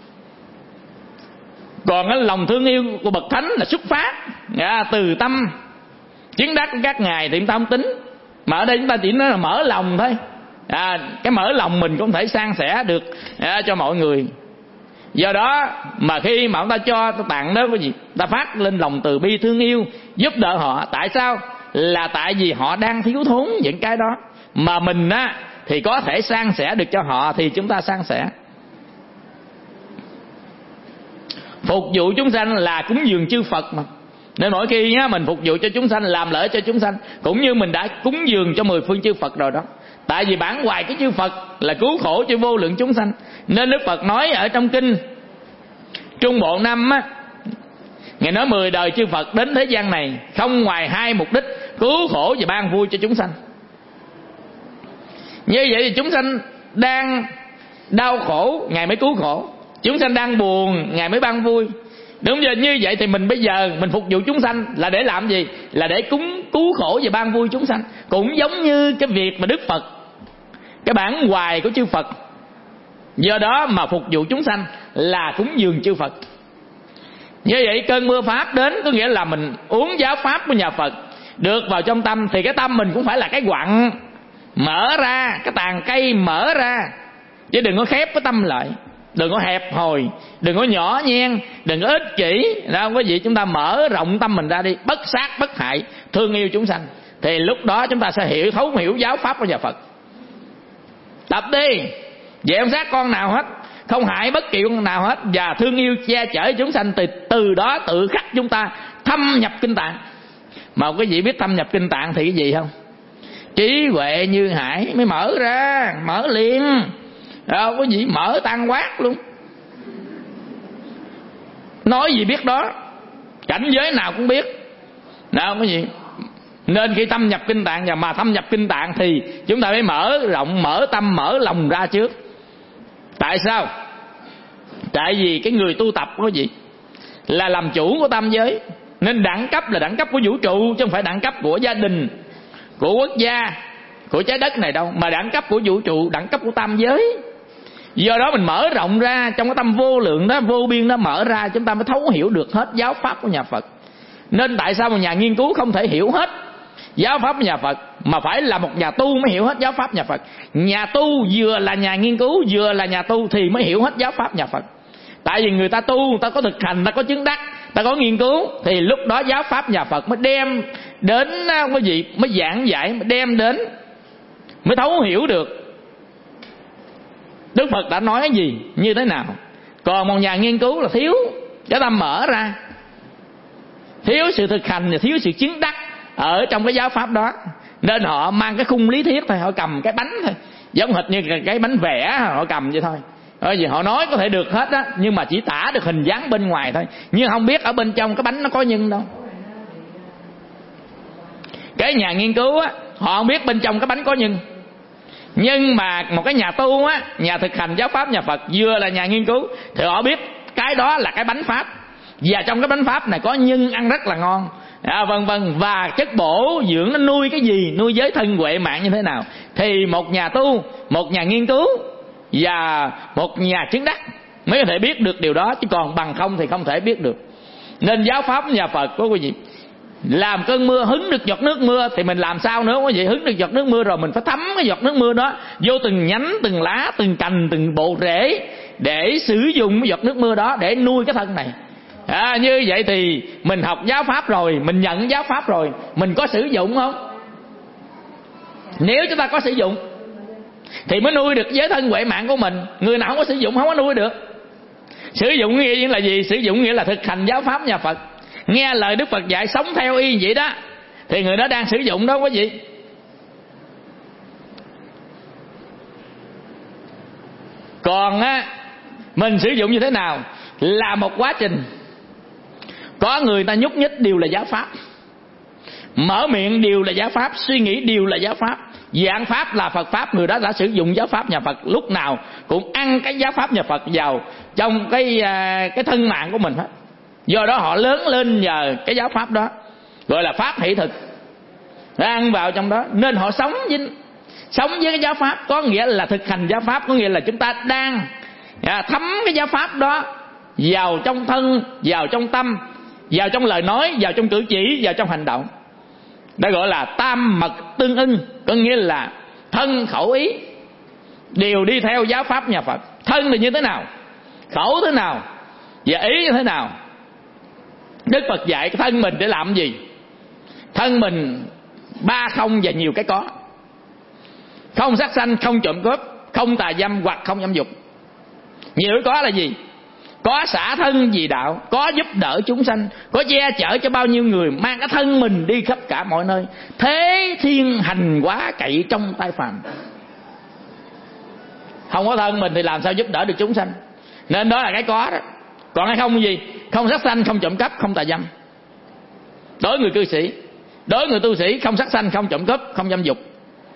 Còn cái lòng thương yêu của bậc thánh là xuất phát à, từ tâm chứng đắc của các ngài thì chúng ta không tính, mà ở đây chúng ta chỉ nói là mở lòng thôi. À, cái mở lòng mình cũng thể san sẻ được à, cho mọi người. Do đó mà khi mà chúng ta cho, ta tặng đó cái gì, ta phát lên lòng từ bi thương yêu giúp đỡ họ. Tại sao? Là tại vì họ đang thiếu thốn những cái đó, mà mình á thì có thể san sẻ được cho họ thì chúng ta san sẻ. Phục vụ chúng sanh là cúng dường chư Phật mà. Nên mỗi khi á, mình phục vụ cho chúng sanh, làm lợi cho chúng sanh, cũng như mình đã cúng dường cho mười phương chư Phật rồi đó. Tại vì bản hoài cái chư Phật là cứu khổ cho vô lượng chúng sanh. Nên Đức Phật nói ở trong kinh Trung Bộ Năm á, Ngài nói mười đời chư Phật đến thế gian này không ngoài hai mục đích: cứu khổ và ban vui cho chúng sanh. Như vậy thì chúng sanh đang đau khổ, Ngài mới cứu khổ. Chúng sanh đang buồn, Ngài mới ban vui. Đúng rồi, như vậy thì mình bây giờ mình phục vụ chúng sanh là để làm gì? Là để cúng cứu khổ và ban vui chúng sanh. Cũng giống như cái việc mà Đức Phật, cái bản hoài của chư Phật. Do đó mà phục vụ chúng sanh là cúng dường chư Phật. Như vậy cơn mưa Pháp đến có nghĩa là mình uống giáo Pháp của nhà Phật được vào trong tâm, thì cái tâm mình cũng phải là cái quặng mở ra, cái tàn cây mở ra, chứ đừng có khép cái tâm lại, đừng có hẹp hòi, đừng có nhỏ nhen, đừng có ích kỷ. Đâu có gì, chúng ta mở rộng tâm mình ra đi, bất sát bất hại, thương yêu chúng sanh, thì lúc đó chúng ta sẽ hiểu thấu hiểu giáo Pháp của nhà Phật. Tập đi, vậy không sát con nào hết, không hại bất kỳ con nào hết, và thương yêu che chở chúng sanh, từ từ đó tự khắc chúng ta thâm nhập kinh tạng. Mà quý vị biết thâm nhập kinh tạng thì cái gì không? Trí huệ như hải mới mở ra, mở liền. Đâu có gì mở tan quát luôn. Nói gì biết đó, cảnh giới nào cũng biết. Đâu có gì Nên khi thâm nhập kinh tạng, và mà thâm nhập kinh tạng thì chúng ta phải mở rộng, mở tâm, mở lòng ra trước. Tại sao? Tại vì cái người tu tập có gì là làm chủ của tam giới, nên đẳng cấp là đẳng cấp của vũ trụ, chứ không phải đẳng cấp của gia đình, của quốc gia, của trái đất này đâu, mà đẳng cấp của vũ trụ, đẳng cấp của tam giới. Do đó mình mở rộng ra trong cái tâm vô lượng đó, vô biên đó mở ra, chúng ta mới thấu hiểu được hết giáo pháp của nhà Phật. Nên tại sao một nhà nghiên cứu không thể hiểu hết giáo pháp của nhà Phật, mà phải là một nhà tu mới hiểu hết giáo pháp nhà Phật. Nhà tu vừa là nhà nghiên cứu, vừa là nhà tu thì mới hiểu hết giáo pháp nhà Phật. Tại vì người ta tu, người ta có thực hành, người ta có chứng đắc, người ta có nghiên cứu, thì lúc đó giáo pháp nhà Phật mới đem đến cái gì, mới giảng giải, mới đem đến, mới thấu hiểu được Đức Phật đã nói cái gì, như thế nào. Còn một nhà nghiên cứu là thiếu cái tâm mở ra, thiếu sự thực hành và thiếu sự chứng đắc ở trong cái giáo pháp đó. Nên họ mang cái khung lý thuyết thôi, họ cầm cái bánh thôi, giống hệt như cái bánh vẽ họ cầm vậy thôi. Bởi vì họ nói có thể được hết á, nhưng mà chỉ tả được hình dáng bên ngoài thôi, nhưng không biết ở bên trong cái bánh nó có nhân đâu. Cái nhà nghiên cứu á, họ không biết bên trong cái bánh có nhân. Nhưng mà một cái nhà tu á, nhà thực hành giáo pháp nhà Phật, vừa là nhà nghiên cứu, thì họ biết cái đó là cái bánh pháp, và trong cái bánh pháp này có nhân ăn rất là ngon, à, vân vân, và chất bổ dưỡng nó nuôi cái gì, nuôi giới thân huệ mạng như thế nào. Thì một nhà tu, một nhà nghiên cứu và một nhà chứng đắc mới có thể biết được điều đó, chứ còn bằng không thì không thể biết được. Nên giáo pháp nhà Phật có cái gì, làm cơn mưa hứng được giọt nước mưa, thì mình làm sao nữa quý vị? Hứng được giọt nước mưa rồi mình phải thấm cái giọt nước mưa đó vô từng nhánh, từng lá, từng cành, từng bộ rễ, để sử dụng cái giọt nước mưa đó để nuôi cái thân này. À, như vậy thì mình học giáo pháp rồi, mình nhận giáo pháp rồi, mình có sử dụng không? Nếu chúng ta có sử dụng thì mới nuôi được giới thân huệ mạng của mình. Người nào không có sử dụng không có nuôi được. Sử dụng nghĩa là gì? Sử dụng nghĩa là thực hành giáo pháp nhà Phật, nghe lời Đức Phật dạy, sống theo y vậy đó, thì người đó đang sử dụng đó quý vị. Còn á, mình sử dụng như thế nào là một quá trình. Có người ta nhúc nhích đều là giáo pháp, mở miệng đều là giáo pháp, suy nghĩ đều là giáo pháp, dạng pháp là Phật pháp. Người đó đã sử dụng giáo pháp nhà Phật, lúc nào cũng ăn cái giáo pháp nhà Phật vào trong cái cái thân mạng của mình hết. Do đó họ lớn lên nhờ cái giáo pháp đó, gọi là pháp hỷ thực, ăn vào trong đó. Nên họ sống với sống với cái giáo pháp, có nghĩa là thực hành giáo pháp, có nghĩa là chúng ta đang thấm cái giáo pháp đó vào trong thân, vào trong tâm, vào trong lời nói, vào trong cử chỉ, vào trong hành động. Đây gọi là tam mật tương ưng, có nghĩa là thân khẩu ý đều đi theo giáo pháp nhà Phật. Thân là như thế nào, khẩu thế nào, và ý như thế nào. Đức Phật dạy cái thân mình để làm gì? Thân mình ba không và nhiều cái có: không sát sanh, không trộm cướp, không tà dâm, hoặc không dâm dục. Nhiều cái có là gì? Có xả thân vì đạo, có giúp đỡ chúng sanh, có che chở cho bao nhiêu người, mang cái thân mình đi khắp cả mọi nơi. Thế thiên hành quá cậy trong tay phàm. Không có thân mình thì làm sao giúp đỡ được chúng sanh? Nên đó là cái có đó. Còn cái không gì? Không sát sanh, không trộm cắp, không tà dâm. Đối người cư sĩ, đối người tu sĩ, không sát sanh, không trộm cắp, không dâm dục,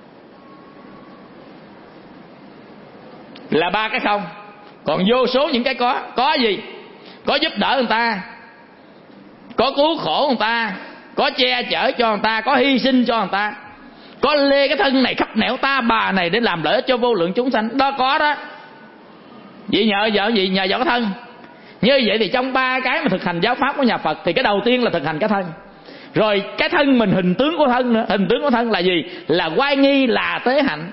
là ba cái không. Còn vô số những cái có. Có gì? Có giúp đỡ người ta, có cứu khổ người ta, có che chở cho người ta, có hy sinh cho người ta, có lê cái thân này khắp nẻo ta bà này để làm lợi ích cho vô lượng chúng sanh. Đó có đó. Vậy nhờ vợ gì? Nhờ vào cái thân. Như vậy thì trong ba cái mà thực hành giáo pháp của nhà Phật, thì cái đầu tiên là thực hành cái thân. Rồi cái thân mình, hình tướng của thân nữa. Hình tướng của thân là gì? Là oai nghi, là tế hạnh.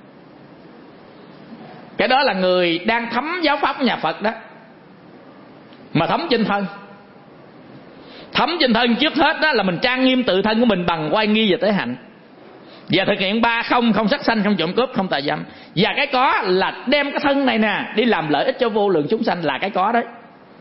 Cái đó là người đang thấm giáo pháp của nhà Phật đó. Mà thấm trên thân. Thấm trên thân trước hết đó là mình trang nghiêm tự thân của mình bằng oai nghi và tế hạnh, và thực hiện ba không: không sát sanh, không trộm cướp, không tà dâm. Và cái có là đem cái thân này nè đi làm lợi ích cho vô lượng chúng sanh, là cái có đấy.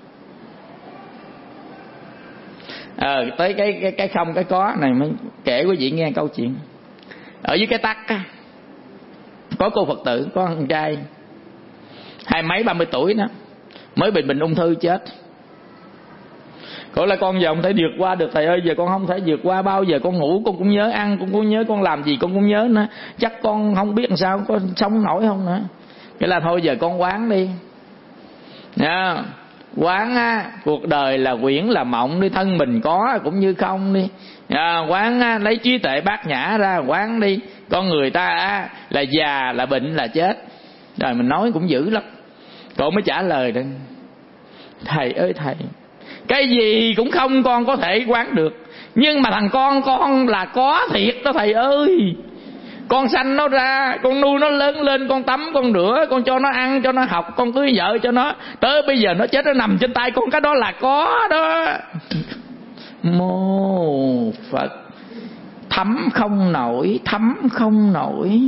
Ờ, tới cái, cái cái không cái có này mới kể quý vị nghe câu chuyện. Ở dưới cái tắc á, có cô Phật tử, có con trai hai mấy ba mươi tuổi đó, mới bị bệnh ung thư chết. Gọi là con giờ không thể vượt qua được thầy ơi, giờ con không thể vượt qua, bao giờ con ngủ con cũng nhớ, ăn con cũng nhớ, con làm gì con cũng nhớ nữa, chắc con không biết làm sao con sống nổi không nữa. Cái là thôi giờ con quán đi nha. Quán á, cuộc đời là quyển là mộng đi, thân mình có cũng như không đi. À, quán á, lấy trí tuệ bát nhã ra quán đi. Con người ta á, là già là bệnh là chết. Rồi mình nói cũng dữ lắm. Cậu mới trả lời đó: thầy ơi thầy, cái gì cũng không con có thể quán được, nhưng mà thằng con con là có thiệt đó thầy ơi. Con sanh nó ra, con nuôi nó lớn lên, con tắm con rửa, con cho nó ăn, cho nó học, con cưới vợ cho nó, tới bây giờ nó chết nó nằm trên tay con, cái đó là có đó. Mô Phật. Thấm không nổi, thấm không nổi.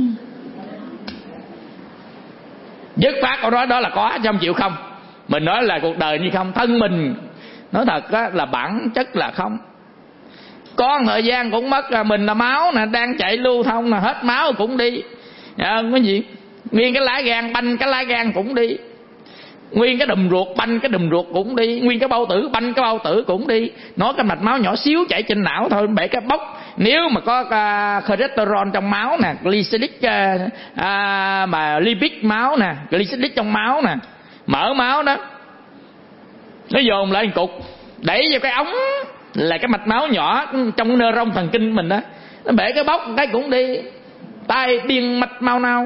Dứt khoát câu nói đó là có chứ không chịu không. Mình nói là cuộc đời như không, thân mình nói thật á, là bản chất là không. Có thời gian cũng mất, là mình là máu nè, đang chạy lưu thông là hết máu cũng đi. À, cái gì nguyên cái lá gan banh cái lá gan cũng đi, nguyên cái đùm ruột banh cái đùm ruột cũng đi, nguyên cái bao tử banh cái bao tử cũng đi. Nó cái mạch máu nhỏ xíu chảy trên não thôi bể cái bốc. Nếu mà có uh, cholesterol trong máu nè, glyceric uh, uh, mà lipid máu nè, glyceric trong máu nè, mỡ máu đó, nó dồn lại một cục đẩy vào cái ống là cái mạch máu nhỏ trong nơ rong thần kinh mình đó, nó bể cái bốc cái cũng đi. Tai điên mạch mau nao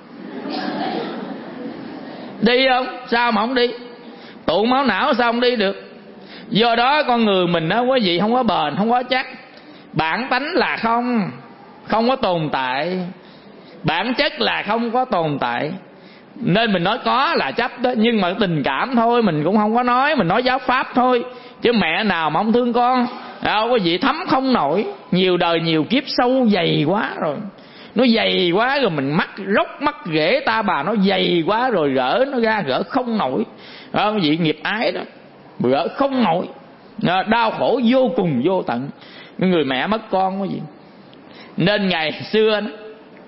đi không? Sao mà không đi? Tụ máu não sao không đi được? Do đó con người mình đó quý vị không có bền, không có chắc. Bản tánh là không, không có tồn tại. Bản chất là không có tồn tại. Nên mình nói có là chấp đó, nhưng mà tình cảm thôi mình cũng không có nói, mình nói giáo pháp thôi. Chứ mẹ nào mà không thương con. Đâu quý vị thấm không nổi. Nhiều đời nhiều kiếp sâu dày quá rồi. Nó dày quá rồi mình mắc rốc mắc rễ ta bà, nó dày quá rồi gỡ nó ra gỡ không nổi. Đó, quý vị nghiệp ái đó, gỡ không nổi. Đó, đau khổ vô cùng vô tận. Người mẹ mất con quý vị. Nên ngày xưa đó,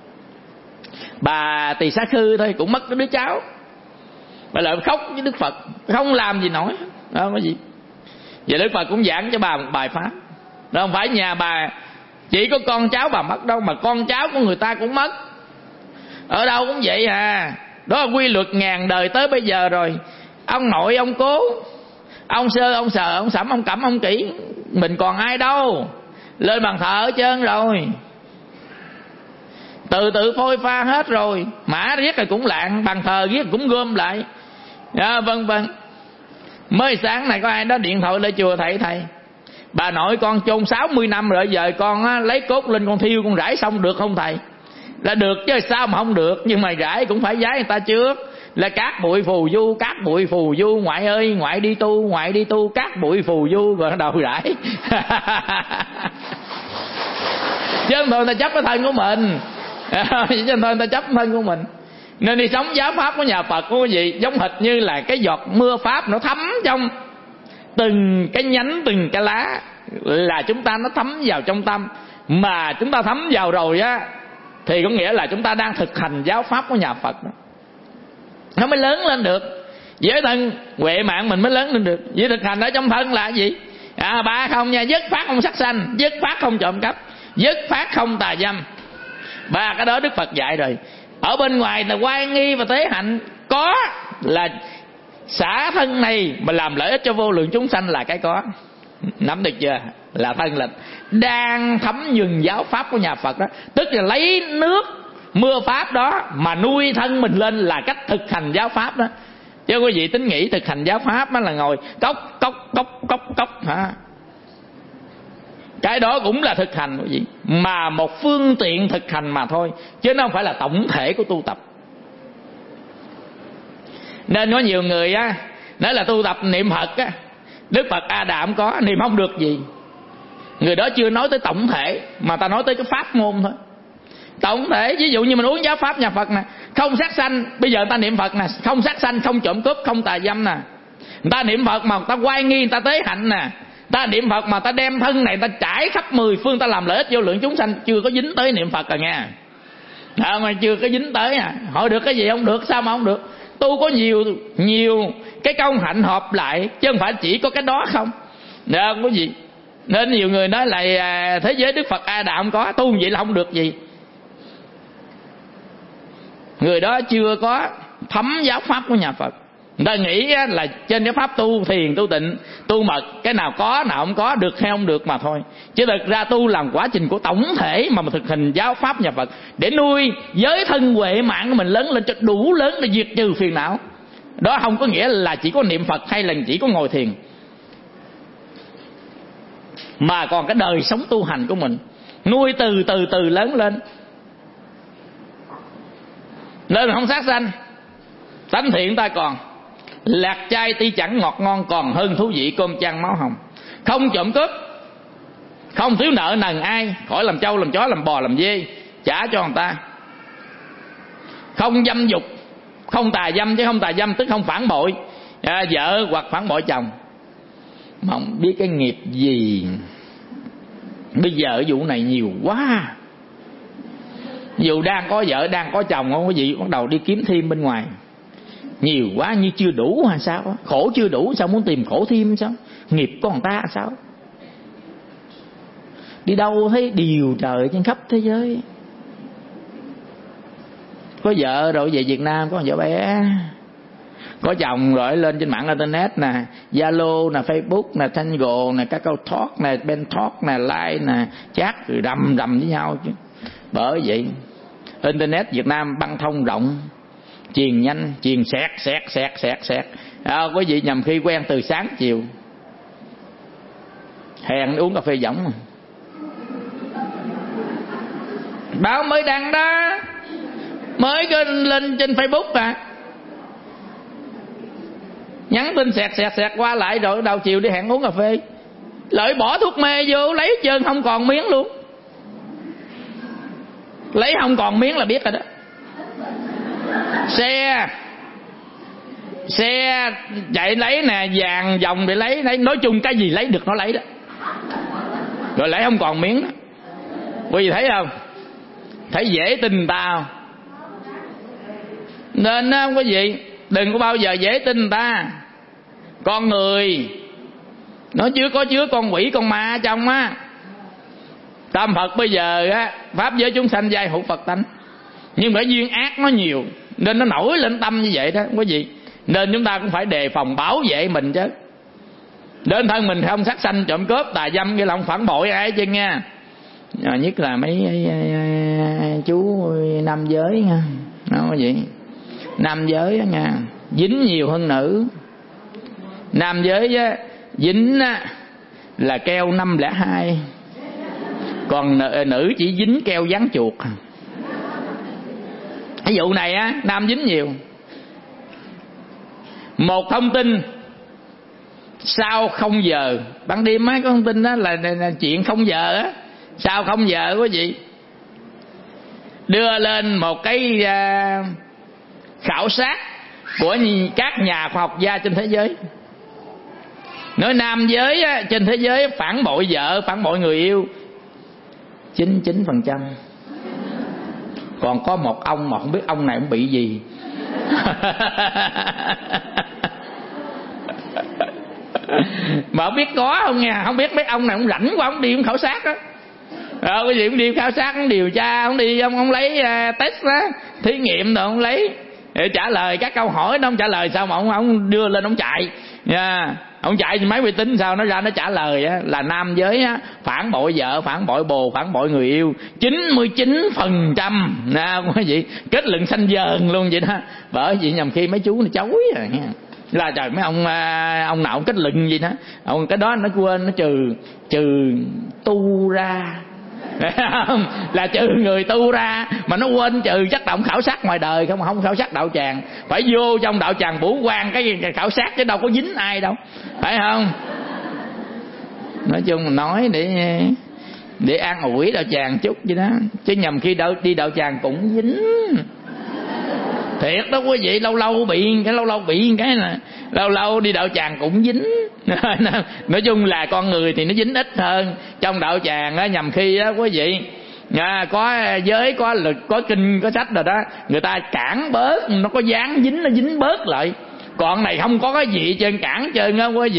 bà Tỳ Xá Khư thôi cũng mất cái đứa cháu, bà lại khóc với Đức Phật, không làm gì nổi. Đó quý vị. Và Đức Phật cũng giảng cho bà một bài pháp. Đó, không phải nhà bà chỉ có con cháu bà mất đâu, mà con cháu của người ta cũng mất. Ở đâu cũng vậy à. Đó là quy luật ngàn đời tới bây giờ rồi. Ông nội ông cố, ông sơ ông sờ ông sẩm ông cẩm ông kỹ, mình còn ai đâu. Lên bàn thờ hết trơn rồi, từ từ phôi pha hết rồi. Mã riết rồi cũng lạng, bàn thờ riết cũng gom lại. À, vân vân. Mới sáng này có ai đó điện thoại lên chùa: thầy thầy, bà nội con chôn sáu mươi năm rồi, giờ con á, lấy cốt lên con thiêu con rải xong được không thầy? Là được chứ sao mà không được, nhưng mà rải cũng phải giái người ta trước. Là cát bụi phù du, cát bụi phù du, ngoại ơi ngoại đi tu, ngoại đi tu, cát bụi phù du, rồi đầu rải. Chứ không thôi người ta chấp cái thân của mình. Chứ không thôi người ta chấp thân của mình. Nên đi sống giáo pháp của nhà Phật của quý vị giống hệt như là cái giọt mưa pháp nó thấm trong từng cái nhánh, từng cái lá, là chúng ta nó thấm vào trong tâm. Mà chúng ta thấm vào rồi á thì có nghĩa là chúng ta đang thực hành giáo pháp của nhà Phật đó. Nó mới lớn lên được. Với thân huệ mạng mình mới lớn lên được. Với thực hành ở trong thân là gì? À, ba không nha: dứt phát không sát sanh, dứt phát không trộm cắp, dứt phát không tà dâm. Ba cái đó Đức Phật dạy rồi. Ở bên ngoài là oai nghi và tế hạnh, có là xả thân này mà làm lợi ích cho vô lượng chúng sanh là cái có. Nắm được chưa? Là thân là đang thấm nhuần giáo pháp của nhà Phật đó. Tức là lấy nước mưa pháp đó mà nuôi thân mình lên là cách thực hành giáo pháp đó. Chứ quý vị tính nghĩ thực hành giáo pháp đó là ngồi cốc cốc cốc cốc cốc hả? Cái đó cũng là thực hành quý vị, mà một phương tiện thực hành mà thôi, chứ nó không phải là tổng thể của tu tập. Nên có nhiều người á nói là tu tập niệm Phật á, Đức Phật A Đàm có niệm không được gì. Người đó chưa nói tới tổng thể, mà ta nói tới cái pháp môn thôi. Tổng thể ví dụ như mình uống giáo pháp nhà Phật nè, không sát sanh, bây giờ người ta niệm Phật nè, không sát sanh, không trộm cướp, không tà dâm nè. Người ta niệm Phật mà người ta oai nghi, người ta tế hạnh nè. Ta niệm Phật mà ta đem thân này ta trải khắp mười phương, ta làm lợi ích vô lượng chúng sanh, chưa có dính tới niệm Phật à nha. À, mà chưa có dính tới à. Hỏi được cái gì không được, sao mà không được? Tu có nhiều nhiều cái công hạnh hợp lại, chứ không phải chỉ có cái đó không. Đó, không có gì. Nên nhiều người nói là thế giới Đức Phật A Đạo không có, tu vậy là không được gì. Người đó chưa có thấm giáo pháp của nhà Phật. Người ta nghĩ là trên cái pháp tu thiền, tu tịnh, tu mật, cái nào có nào không có, được hay không được mà thôi. Chứ thực ra tu làm quá trình của tổng thể mà, mà thực hành giáo pháp nhà Phật để nuôi giới thân huệ mạng của mình lớn lên cho đủ lớn để diệt trừ phiền não. Đó không có nghĩa là chỉ có niệm Phật hay là chỉ có ngồi thiền, mà còn cái đời sống tu hành của mình nuôi từ từ từ lớn lên. Nên không sát sanh, tánh thiện ta còn. Lạc chay tuy chẳng ngọt ngon, còn hơn thú vị cơm chan máu hồng. Không trộm cướp, không thiếu nợ nần ai, khỏi làm trâu làm chó làm bò làm dê trả cho người ta. Không dâm dục, không tà dâm, chứ không tà dâm tức không phản bội à, vợ hoặc phản bội chồng. Mà không biết cái nghiệp gì bây giờ vụ này nhiều quá. Dù đang có vợ đang có chồng không có gì, bắt đầu đi kiếm thêm bên ngoài nhiều quá, như chưa đủ hay sao? Khổ chưa đủ sao muốn tìm khổ thêm sao? Nghiệp của người ta sao? Đi đâu thấy điều trời trên khắp thế giới. Có vợ rồi về Việt Nam có vợ bé, có chồng rồi lên trên mạng internet nè, Zalo nè, Facebook nè, Tango nè, các câu talk nè, Ben talk nè, like nè, chat rồi đầm đầm với nhau chứ. Bởi vậy internet Việt Nam băng thông rộng, truyền nhanh, truyền xẹt xẹt xẹt xẹt xẹt. À, quý vị nhầm khi quen từ sáng chiều, hẹn uống cà phê võng mà. Báo mới đăng đó, mới lên trên Facebook à, nhắn tin xẹt xẹt xẹt qua lại rồi đầu chiều đi hẹn uống cà phê. Lợi bỏ thuốc mê vô lấy hết trơn không còn miếng luôn. Lấy không còn miếng là biết rồi đó. Xe Xe chạy lấy nè, vàng vòng để lấy, lấy nói chung cái gì lấy được nó lấy đó. Rồi lấy không còn miếng đó. Quý vị thấy không? Thấy dễ tin ta không? Nên đó quý vị, đừng có bao giờ dễ tin người ta. Con người nó chưa có chứa con quỷ con ma ở trong á. Tam Phật bây giờ á, pháp giới chúng sanh giai hữu Phật tánh, nhưng mà duyên ác nó nhiều nên nó nổi lên tâm như vậy đó quý vị. Nên chúng ta cũng phải đề phòng bảo vệ mình chứ. Đến thân mình không sát sanh trộm cướp tà dâm cái lòng phản bội ai chứ nha. À, nhất là mấy ai, ai, ai, chú nam giới nha, nó vậy. Nam giới đó nha, dính nhiều hơn nữ. Nam giới á, dính á, là keo năm lẻ hai, còn nữ, nữ chỉ dính keo dán chuột. Cái vụ này á, nam dính nhiều. Một thông tin sau không giờ, ban đêm á, có thông tin đó là, là, là chuyện không giờ á, sau không giờ quý vị đưa lên một cái uh, khảo sát của các nhà khoa học gia trên thế giới. Nói nam giới á, trên thế giới phản bội vợ, phản bội người yêu chín mươi chín phần trăm. Còn có một ông mà không biết ông này ông bị gì. Mà không biết có không nha, không biết mấy ông này ông rảnh quá, ông đi ông khảo sát đó. Rồi cái gì ông đi khảo sát, ông điều tra, ông đi ông ông lấy uh, test á, thí nghiệm rồi ông lấy để trả lời các câu hỏi đó, ông trả lời sao mà ông ông đưa lên ông chạy nha. Yeah. Ông chạy máy vi tính sao nó ra nó trả lời á, là nam giới á, phản bội vợ, phản bội bồ, phản bội người yêu chín mươi chín phần trăm nè quý vị, kết luận xanh dờn luôn vậy đó. Bởi vì nhầm khi mấy chú nó chối rồi nha. Là trời mấy ông ông nào ông kết luận gì đó, ông cái đó nó quên nó trừ trừ tu ra. Là trừ người tu ra mà nó quên trừ chắc động khảo sát ngoài đời không, không khảo sát đạo tràng, phải vô trong đạo tràng bủ quan cái khảo sát chứ đâu có dính ai đâu, phải không? Nói chung mình nói để để an ủi đạo tràng chút vậy đó, chứ nhầm khi đạo, đi đạo tràng cũng dính thiệt đó quý vị. Lâu lâu bị cái lâu lâu bị cái là lâu lâu đi đạo tràng cũng dính. Nói chung là con người thì nó dính ít hơn. Trong đạo tràng á, nhầm khi á quý vị à, có giới có lực có kinh có sách rồi đó, người ta cản bớt, nó có dán dính nó dính bớt lại. Còn này không có cái gì trên cản trơn á quý vị.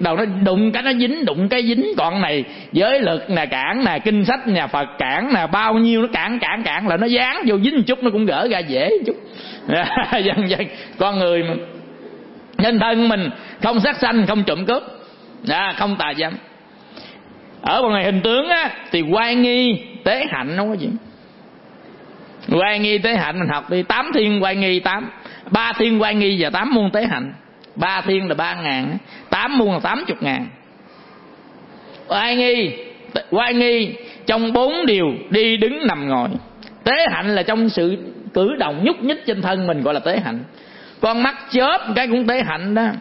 đầu nó đụng cái nó dính, đụng cái dính. Còn này giới lực nè, cản nè, kinh sách nhà Phật cản nè, bao nhiêu nó cản cản cản là nó dán vô dính một chút nó cũng gỡ ra dễ một chút. Dần dần con người mà nhân thân mình không sát sanh, không trộm cướp, à, không tà dâm. Ở bằng ngày hình tướng á thì oai nghi tế hạnh, không có gì. Oai nghi tế hạnh mình học đi, tám thiên oai nghi, tám ba thiên oai nghi và tám muôn tế hạnh. Ba thiên là ba ngàn, tám muôn là tám chục ngàn. Oai nghi, oai nghi trong bốn điều đi đứng nằm ngồi. Tế hạnh là trong sự cử động nhúc nhích trên thân mình, gọi là tế hạnh. Con mắt chớp cái cũng tế hạnh đó,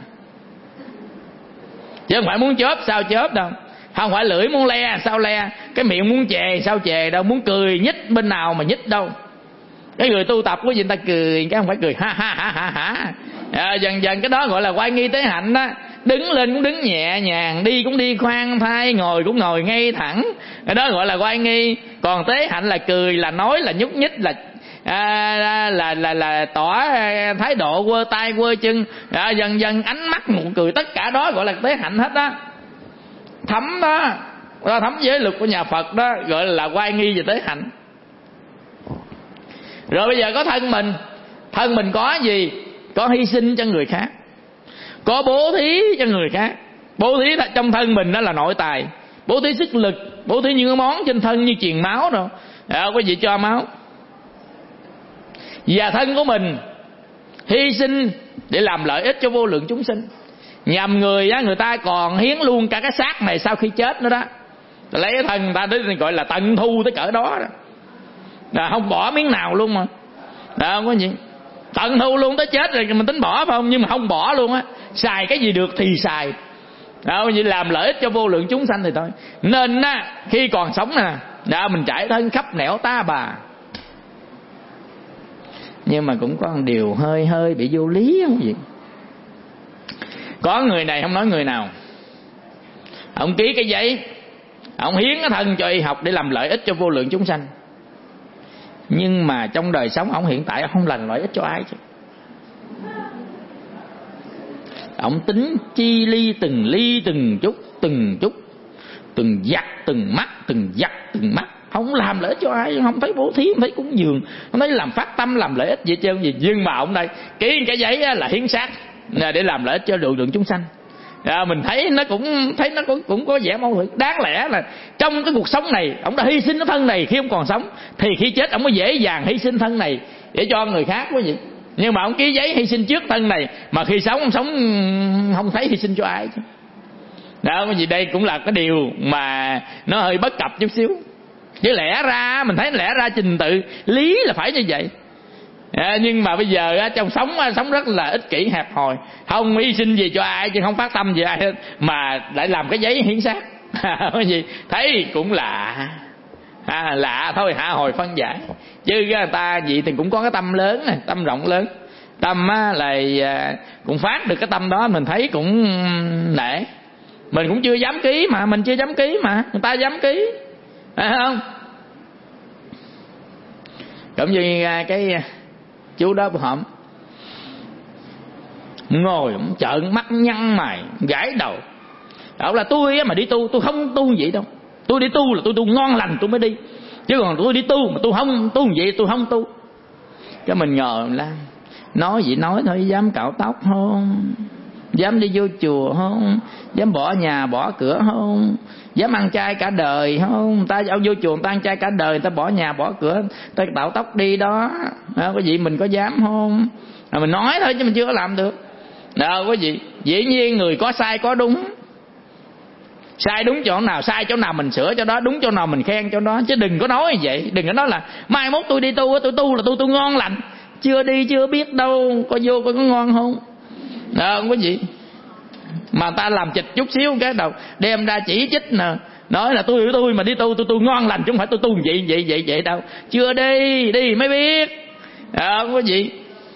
chứ không phải muốn chớp sao chớp đâu. Không phải lưỡi muốn le sao le, cái miệng muốn chề sao chề đâu, muốn cười nhích bên nào mà nhích đâu. Cái người tu tập của gì người ta cười, cái không phải cười ha ha ha ha ha. À, dần dần cái đó gọi là oai nghi tế hạnh đó. Đứng lên cũng đứng nhẹ nhàng, đi cũng đi khoan thai, ngồi cũng ngồi ngay thẳng, cái đó gọi là oai nghi. Còn tế hạnh là cười, là nói, là nhúc nhích, là à, là, là là là tỏ thái độ, quơ tay quơ chân, à, dần dần ánh mắt nụ cười, tất cả đó gọi là tế hạnh hết đó. Thấm đó, thấm giới luật của nhà Phật đó, gọi là oai nghi và tế hạnh. Rồi bây giờ có thân mình, thân mình có gì? Có hy sinh cho người khác, có bố thí cho người khác. Bố thí trong thân mình đó là nội tài, bố thí sức lực, bố thí những cái món trên thân như truyền máu rồi, à, có gì cho máu. Và thân của mình hy sinh để làm lợi ích cho vô lượng chúng sinh. Nhằm người á, người ta còn hiến luôn cả cái xác này sau khi chết nữa đó. Lấy cái thân người ta đến gọi là tận thu tới cỡ đó, đó. Là không bỏ miếng nào luôn mà. Đó, không có gì. Tận thu luôn tới chết rồi mình tính bỏ phải không? Nhưng mà không bỏ luôn á. Xài cái gì được thì xài. Đó, vậy làm lợi ích cho vô lượng chúng sanh thì thôi. Nên á, khi còn sống nè, đó, mình trải thân khắp nẻo ta bà. Nhưng mà cũng có một điều hơi hơi bị vô lý không gì. Có người này không nói người nào, ông ký cái giấy, ông hiến cái thân cho y học để làm lợi ích cho vô lượng chúng sanh. Nhưng mà trong đời sống ông hiện tại ông không làm lợi ích cho ai chứ. Ông tính chi ly từng ly từng chút, từng chút, từng giặt từng mắt, từng giặt từng mắt. Không làm lợi ích cho ai, không thấy bố thí, không thấy cúng dường, không thấy làm phát tâm làm lợi ích gì hết trơn gì. Nhưng mà ông đây ký cái giấy là hiến xác để làm lợi ích cho lượng lượng chúng sanh. À, mình thấy nó cũng thấy nó cũng, cũng có vẻ mâu thuẫn. Đáng lẽ là trong cái cuộc sống này ông đã hy sinh cái thân này khi ông còn sống, thì khi chết ông mới dễ dàng hy sinh thân này để cho người khác quá vậy. Nhưng mà ông ký giấy hy sinh trước thân này, mà khi sống ông sống không thấy hy sinh cho ai chứ. Đó, cái gì đây cũng là cái điều mà nó hơi bất cập chút xíu. Chứ lẽ ra mình thấy lẽ ra trình tự lý là phải như vậy. À, nhưng mà bây giờ trong sống sống rất là ích kỷ hẹp hòi, không hy sinh gì cho ai chứ không phát tâm gì ai hết, mà lại làm cái giấy hiến xác. Cái gì thấy cũng lạ, à, lạ thôi hạ hồi phân giải. Chứ người ta gì thì cũng có cái tâm lớn này, tâm rộng lớn. Tâm á, là cũng phát được cái tâm đó, mình thấy cũng nể. Mình cũng chưa dám ký mà, mình chưa dám ký mà người ta dám ký, phải không? Cũng như cái chú đó hổm ngồi trợn mắt nhăn mày gãi đầu, bảo là tôi mà đi tu tôi không tu vậy đâu, tôi đi tu là tôi tu ngon lành tôi mới đi, chứ còn tôi đi tu mà tôi không tu vậy tôi không tu. Cái mình ngờ la nói vậy nói thôi, dám cạo tóc không, dám đi vô chùa không, dám bỏ nhà bỏ cửa không, dám ăn chay cả đời không. Người ta vô chùa người ta ăn chay cả đời, người ta bỏ nhà bỏ cửa, người ta tạo tóc đi đó, đó có gì mình có dám không? À, mình nói thôi chứ mình chưa có làm được. Đâu có gì. Dĩ nhiên người có sai có đúng, sai đúng chỗ nào sai chỗ nào mình sửa chỗ đó, đúng chỗ nào mình khen chỗ đó, chứ đừng có nói như vậy. Đừng có nói là mai mốt tôi đi tu tôi tu là tôi tu ngon lành, chưa đi chưa biết đâu có vô có ngon không. Đó, không có gì. Mà ta làm chịch chút xíu cái đầu đem ra chỉ trích nè, nói là tôi tôi mà đi tu tôi tu ngon lành, chứ không phải tôi tu vậy vậy vậy vậy đâu, chưa đi đi mới biết. Đó, không có gì.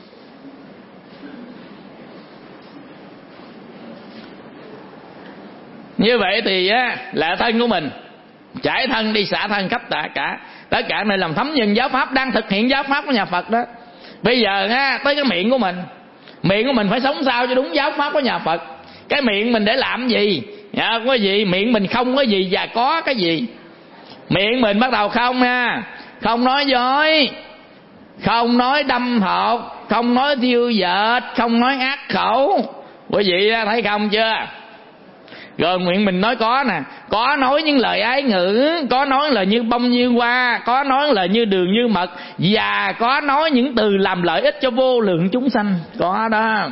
Như vậy thì á, là thân của mình trải thân đi xả thân khắp tất cả tất cả này làm thấm nhân giáo pháp, đang thực hiện giáo pháp của nhà Phật đó. Bây giờ á, tới cái miệng của mình, miệng của mình phải sống sao cho đúng giáo pháp của nhà Phật. Cái miệng mình để làm gì? Dạ, có gì? Miệng mình không có gì và có cái gì? Miệng mình bắt đầu không nha, không nói dối, không nói đâm thọc, không nói thiêu dệt, không nói ác khẩu. Quý vị thấy không chưa? Rồi miệng mình nói có nè, có nói những lời ái ngữ, có nói lời như bông như hoa, có nói lời như đường như mật, và có nói những từ làm lợi ích cho vô lượng chúng sanh. Có đó.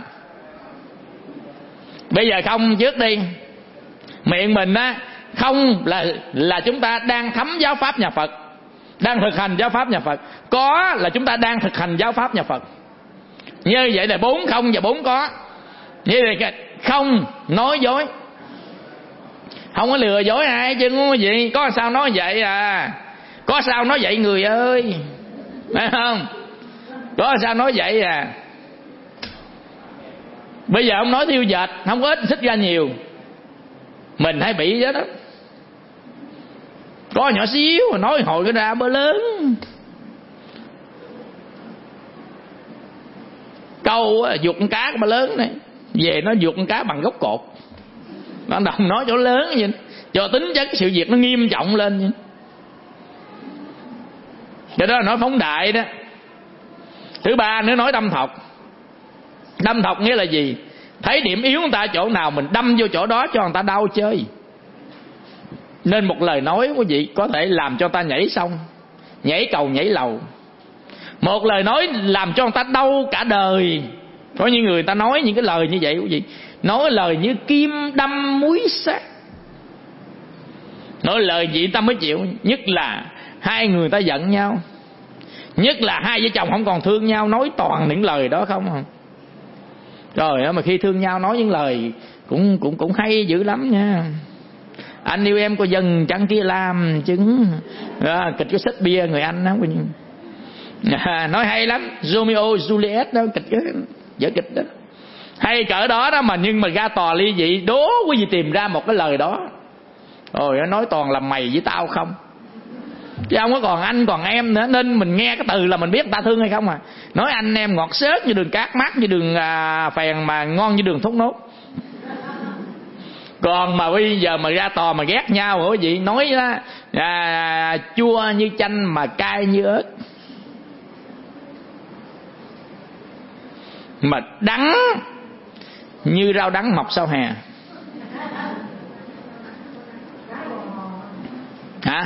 Bây giờ không trước đi. Miệng mình á, không là là chúng ta đang thấm giáo pháp nhà Phật, đang thực hành giáo pháp nhà Phật. Có là chúng ta đang thực hành giáo pháp nhà Phật. Như vậy là bốn không và bốn có. Như vậy không nói dối, không có lừa dối ai chứ không có gì. Có sao nói vậy à? Có sao nói vậy người ơi, phải không? Có sao nói vậy à? Bây giờ ông nói thiêu dệt, không có ít xích ra nhiều, mình hay bị đó đó. Có nhỏ xíu mà nói hồi cái ra bơ lớn. Câu giục con cá bơ lớn này, về nó giục con cá bằng gốc cột. Nó đồng nói chỗ lớn vậy, cho tính chất sự việc nó nghiêm trọng lên vậy. Cái đó là nói phóng đại đó. Thứ ba nữa, nói đâm thọc. Đâm thọc nghĩa là gì? Thấy điểm yếu người ta chỗ nào mình đâm vô chỗ đó cho người ta đau chơi. Nên một lời nói quý vị có thể làm cho người ta nhảy sông, nhảy cầu nhảy lầu. Một lời nói làm cho người ta đau cả đời. Có những người ta nói những cái lời như vậy quý vị, nói lời như kim đâm muối sát. Nói lời gì ta mới chịu. Nhất là hai người ta giận nhau, nhất là hai vợ chồng không còn thương nhau, nói toàn những lời đó không à. Rồi mà khi thương nhau nói những lời cũng cũng cũng hay dữ lắm nha. Anh yêu em có dần chẳng kia làm chứng à, kịch có Shakespeare người Anh đó, à, nói hay lắm. Romeo Juliet đó, kịch đó, vở kịch đó hay cỡ đó đó. Mà nhưng mà ra tòa ly dị, đố quý vị tìm ra một cái lời đó, rồi nó nói toàn là mày với tao không, chứ không có còn anh còn em nữa. Nên mình nghe cái từ là mình biết người ta thương hay không à. Nói anh em ngọt xớt như đường cát, mát như đường à, phèn, mà ngon như đường thốt nốt. Còn mà bây giờ mà ra tòa mà ghét nhau rồi quý vị, nói đó, à, chua như chanh mà cay như ớt, mà đắng như rau đắng mọc sau hè. Hả?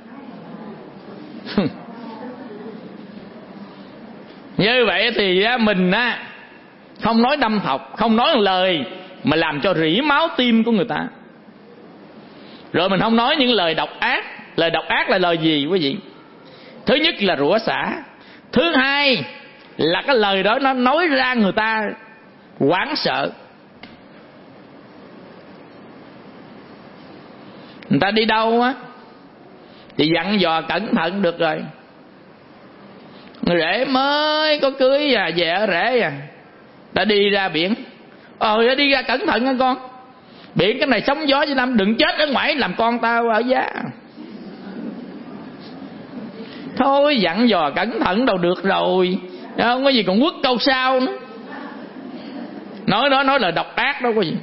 Như vậy thì mình á không nói đâm thọc, không nói một lời mà làm cho rỉ máu tim của người ta. Rồi mình không nói những lời độc ác. Lời độc ác là lời gì quý vị? Thứ nhất là rủa xả. Thứ hai là cái lời đó nó nói ra người ta hoảng sợ. Người ta đi đâu á thì dặn dò cẩn thận được rồi. Người rể mới có cưới à, về ở rể à, ta đi ra biển, ờ đi ra cẩn thận nha con, biển cái này sóng gió với năm, đừng chết ở ngoài làm con tao ở giá. Thôi dặn dò cẩn thận đâu được rồi, không có gì còn quất câu sau nữa. Nói đó nói là độc ác đâu có gì.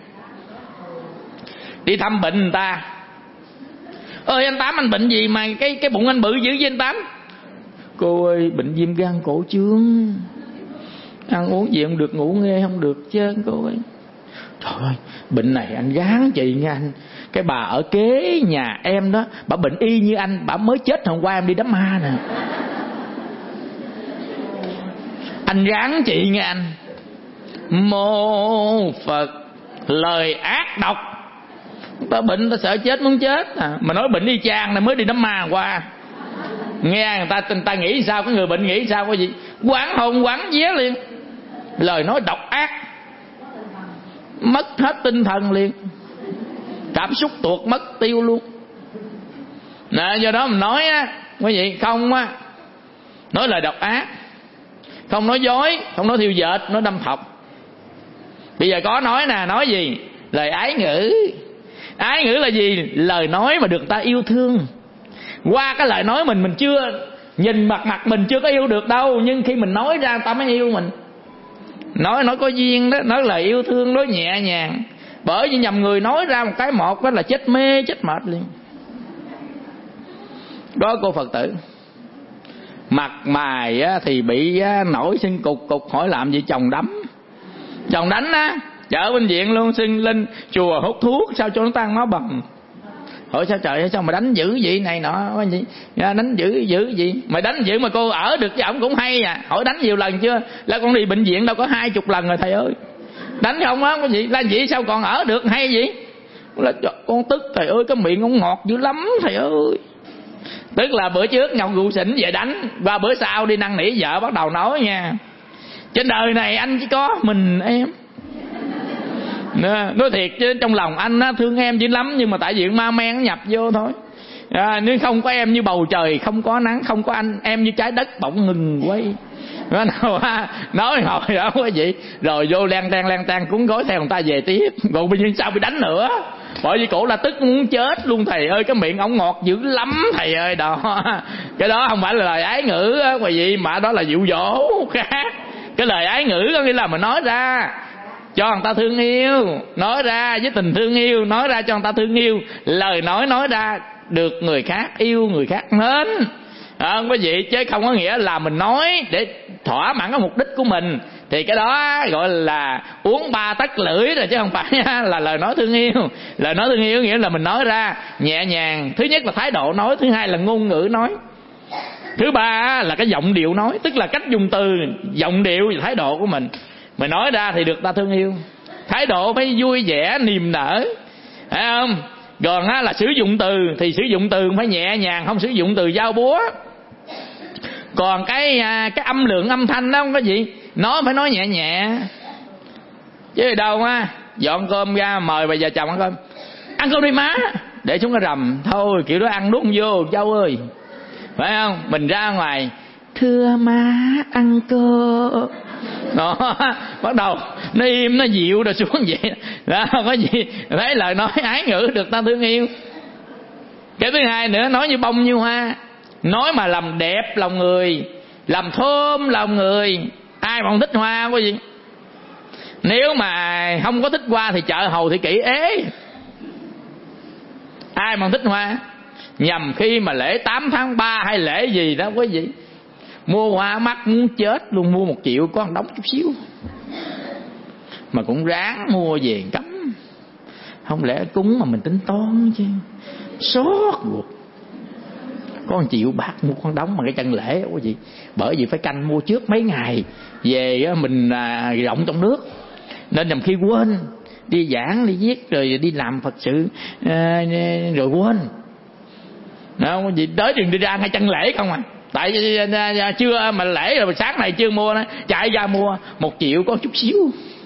Đi thăm bệnh người ta, ơi anh Tám anh bệnh gì mà cái cái bụng anh bự dữ với anh Tám? Cô ơi bệnh viêm gan cổ trướng, ăn uống gì không được, ngủ nghe không được chứ cô ơi. Trời ơi bệnh này anh gán chị nha anh, cái bà ở kế nhà em đó, bà bệnh y như anh, bà mới chết hôm qua em đi đám ma nè. Anh gán chị nha anh. Mô Phật, lời ác độc. Ta bệnh ta sợ chết muốn chết à. Mà nói bệnh y chang này mới đi đám ma qua, nghe người ta người ta nghĩ sao, cái người bệnh nghĩ sao, có gì quán hồn quán vía liền. Lời nói độc ác, mất hết tinh thần liền, cảm xúc tuột mất tiêu luôn. Nè, do đó mình nói á quý vị, không á nói lời độc ác, không nói dối, không nói thiêu dệt, nói đâm thọc. Bây giờ có nói nè, nói gì? Lời ái ngữ. Ái ngữ là gì? Lời nói mà được người ta yêu thương. Qua cái lời nói mình mình chưa nhìn mặt mặt mình chưa có yêu được đâu, nhưng khi mình nói ra người ta mới yêu mình. Nói nói có duyên đó, nói lời yêu thương, nói nhẹ nhàng, Bởi vì nhầm người nói ra một cái một đó là chết mê chết mệt liền. Đó cô Phật tử, mặt mày á, thì bị á, nổi sưng cục cục, hỏi làm gì chồng đấm, chồng đánh á, chở bệnh viện luôn, sưng lên chùa hút thuốc sao cho nó tan máu bầm. Hỏi sao trời, sao mà đánh dữ vậy này nọ, cái gì đánh dữ dữ gì, mày đánh dữ mà cô ở được với ổng cũng hay à. Hỏi đánh nhiều lần chưa? Là con đi bệnh viện đâu có hai chục lần rồi thầy ơi. Đánh không á, cái gì là gì sao còn ở được hay gì? Là con tức thầy ơi, cái miệng ông ngọt dữ lắm thầy ơi. Tức là bữa trước nhậu rượu xỉn về đánh, và bữa sau đi năn nỉ vợ bắt đầu nói nha, trên đời này anh chỉ có mình em. Nói thiệt chứ trong lòng anh á, thương em dữ lắm, nhưng mà tại vì ma men nhập vô thôi. À, nếu không có em như bầu trời không có nắng, không có anh em như trái đất bỗng ngừng quay. Nói hồi đó cái gì rồi vô len tan len tan cuốn gói theo người ta về tiếp. Còn bây giờ sao bị đánh nữa? Bởi vì cổ là tức muốn chết luôn thầy ơi, cái miệng ổng ngọt dữ lắm thầy ơi. Đó, cái đó không phải là lời ái ngữ á quý vị, mà đó là dụ dỗ khác. Cái lời ái ngữ có nghĩa là mình nói ra cho người ta thương yêu, nói ra với tình thương yêu, nói ra cho người ta thương yêu. Lời nói nói ra được người khác yêu, người khác mến, à, quý vị, chứ không có nghĩa là mình nói để thỏa mãn cái mục đích của mình. Thì cái đó gọi là uống ba tắc lưỡi rồi, chứ không phải là lời nói thương yêu. Lời nói thương yêu nghĩa là mình nói ra nhẹ nhàng. Thứ nhất là thái độ nói, thứ hai là ngôn ngữ nói, thứ ba là cái giọng điệu nói, tức là cách dùng từ, giọng điệu và thái độ của mình. Mình nói ra thì được ta thương yêu. Thái độ phải vui vẻ niềm nở, phải không? Còn á, là sử dụng từ thì sử dụng từ phải nhẹ nhàng, không sử dụng từ dao búa. Còn cái cái âm lượng âm thanh đó không có gì, nói phải nói nhẹ nhẹ. Chứ đâu á dọn cơm ra mời bà già chồng ăn cơm, ăn cơm đi má, để xuống cái rầm thôi, kiểu đó ăn đúng vô dâu ơi, phải không? Mình ra ngoài, thưa má ăn cơm đó, bắt đầu nó im nó dịu rồi xuống vậy đó, không có gì. Thấy lời nói ái ngữ được ta thương yêu. Cái thứ hai nữa, nói như bông như hoa, nói mà làm đẹp lòng người, làm thơm lòng người. Ai mà không thích hoa có gì? Nếu mà không có thích hoa thì chợ Hầu Thị Kỷ ế. Ai mà không thích hoa? Nhằm khi mà lễ tám tháng ba hay lễ gì đó quý vị, mua hoa mắc muốn chết luôn, mua một triệu có một đống chút xíu mà cũng ráng mua về cắm. Không lẽ cúng mà mình tính toán chứ, sót ruột. Có một triệu bạc mua con đống mà cái chân lễ quý vị. Bởi vì phải canh mua trước mấy ngày, về mình rộng trong nước, nên nhằm khi quên, đi giảng đi viết rồi đi làm Phật sự rồi quên. Không có gì tới đường đi ra ngay chân lễ không à. Tại vì chưa mà lễ rồi sáng này chưa mua đó, chạy ra mua một triệu có chút xíu.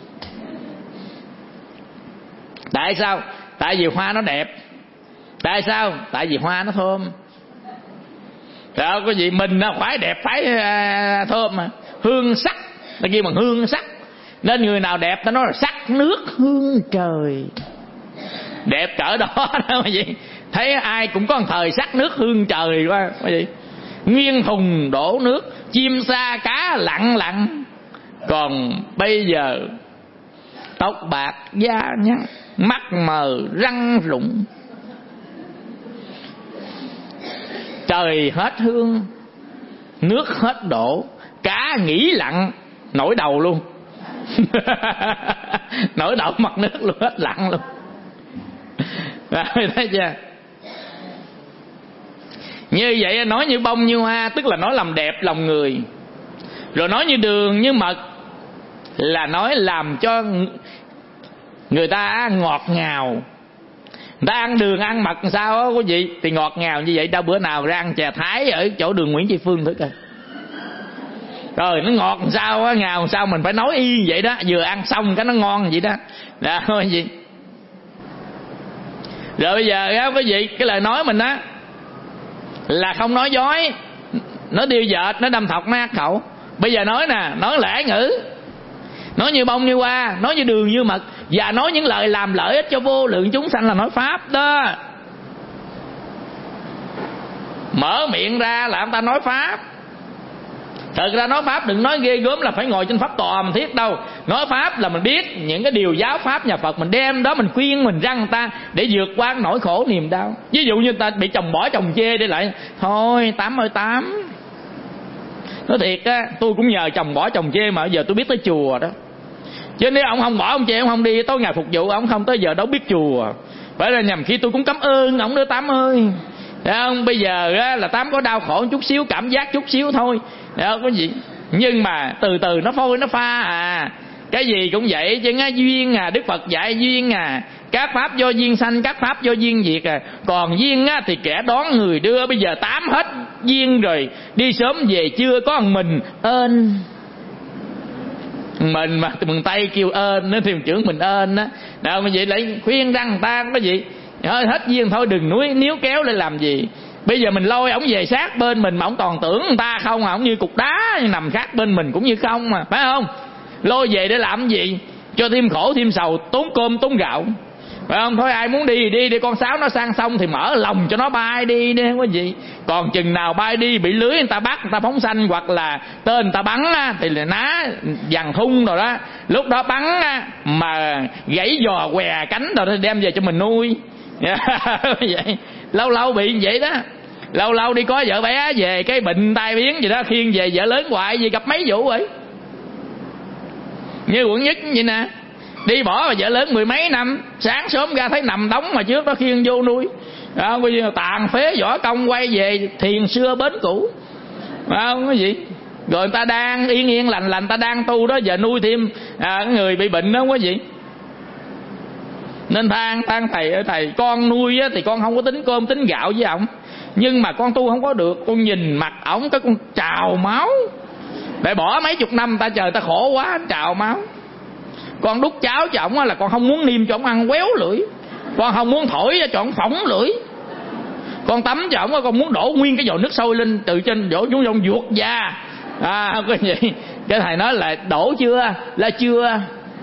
Tại sao? Tại vì hoa nó đẹp. Tại sao? Tại vì hoa nó thơm. Đó, có gì mình phải đẹp phải thơm mà. Hương sắc, ta kêu bằng hương sắc. Nên người nào đẹp ta nói là sắc nước hương trời. Đẹp cỡ đó đó quý vị. Thấy ai cũng có một thời sắc nước hương trời quá quý vị. Nghiêng thùng đổ nước, chim sa cá lặng lặng. Còn bây giờ tóc bạc da nhăn, mắt mờ răng rụng, trời hết hương, nước hết đổ, cá nghỉ lặng nổi đầu luôn. Nổi đầu mặt nước luôn, hết lặng luôn. Rồi thấy chưa? Như vậy nói như bông như hoa, tức là nói làm đẹp lòng người. Rồi nói như đường như mật là nói làm cho người ta ngọt ngào. Người ta ăn đường ăn mật sao á quý vị, thì ngọt ngào như vậy. Đâu bữa nào ra ăn chè Thái ở chỗ đường Nguyễn Tri Phương thử coi. Rồi nó ngọt làm sao á, ngào làm sao, mình phải nói y vậy đó. Vừa ăn xong cái nó ngon vậy đó. Đó quý vị. Rồi bây giờ á quý vị, cái lời nói mình á là không nói dối, nó điêu dệt, nó đâm thọc, nó ác khẩu. Bây giờ nói nè, nói lời ái ngữ, nói như bông như hoa, nói như đường như mật, và nói những lời làm lợi ích cho vô lượng chúng sanh là nói pháp đó. Mở miệng ra là ông ta nói pháp. Thật ra nói pháp đừng nói ghê gớm là phải ngồi trên pháp tòa mình thiết đâu. Nói pháp là mình biết những cái điều giáo pháp nhà Phật, mình đem đó mình khuyên mình răng người ta để vượt qua nỗi khổ niềm đau. Ví dụ như người ta bị chồng bỏ chồng chê, để lại thôi Tám ơi Tám, nói thiệt á, tôi cũng nhờ chồng bỏ chồng chê mà giờ tôi biết tới chùa đó. Chứ nếu ông không bỏ ông chê, ông không đi tối ngày phục vụ, ông không tới giờ đâu biết chùa. Phải là nhầm khi tôi cũng cảm ơn ông đó Tám ơi. Thấy không? Bây giờ á, là Tám có đau khổ chút xíu, cảm giác chút xíu thôi, thấy không có gì. Nhưng mà từ từ nó phôi nó pha à. Cái gì cũng vậy chứ á, duyên à, Đức Phật dạy duyên à. Các pháp do duyên sanh, các pháp do duyên diệt à. Còn duyên á, thì kẻ đón người đưa. Bây giờ Tám hết duyên rồi, đi sớm về chưa có mình ơn. Mình mà mừng tay kêu ơn nó thì trưởng mình ơn á. Đâu mà vậy lại khuyên răng người ta có gì. Hết duyên thôi đừng nuối níu kéo lên làm gì. Bây giờ mình lôi ổng về sát bên mình mà ổng toàn tưởng người ta không à, ổng như cục đá nằm sát bên mình cũng như không mà, phải không? Lôi về để làm gì? Cho thêm khổ thêm sầu, tốn cơm tốn gạo, phải không? Thôi ai muốn đi đi đi, con sáo nó sang sông thì mở lòng cho nó bay đi đi, không có gì. Còn chừng nào bay đi bị lưới người ta bắt, người ta phóng sanh hoặc là tên người ta bắn á, thì là ná dằn thun rồi đó. Lúc đó bắn á, mà gãy giò què cánh rồi thì đem về cho mình nuôi. Vậy lâu lâu bị như vậy đó. Lâu lâu đi có vợ bé về cái bệnh tai biến gì đó, khiêng về vợ lớn hoài gì, gặp mấy vụ vậy. Như quận nhất vậy nè, đi bỏ mà vợ lớn mười mấy năm, sáng sớm ra thấy nằm đóng mà trước đó khiêng vô nuôi. Không có gì, tàn phế võ công quay về thiền xưa bến cũ, không có gì. Rồi người ta đang yên yên lành lành, ta đang tu đó, giờ nuôi thêm à, người bị bệnh đó, không có gì. Nên than than thầy ơi thầy, con nuôi á, thì con không có tính cơm tính gạo với ổng, nhưng mà con tu không có được. Con nhìn mặt ổng cái con trào máu. Để bỏ mấy chục năm ta chờ ta khổ quá trào máu. Con đút cháo cho ổng là con không muốn niêm cho ổng ăn quéo lưỡi, con không muốn thổi cho ổng phỏng lưỡi. Con tắm cho ổng con muốn đổ nguyên cái vò nước sôi lên từ trên đổ xuống trong ruột da. À không có gì. Cái thầy nói là đổ chưa? Là chưa.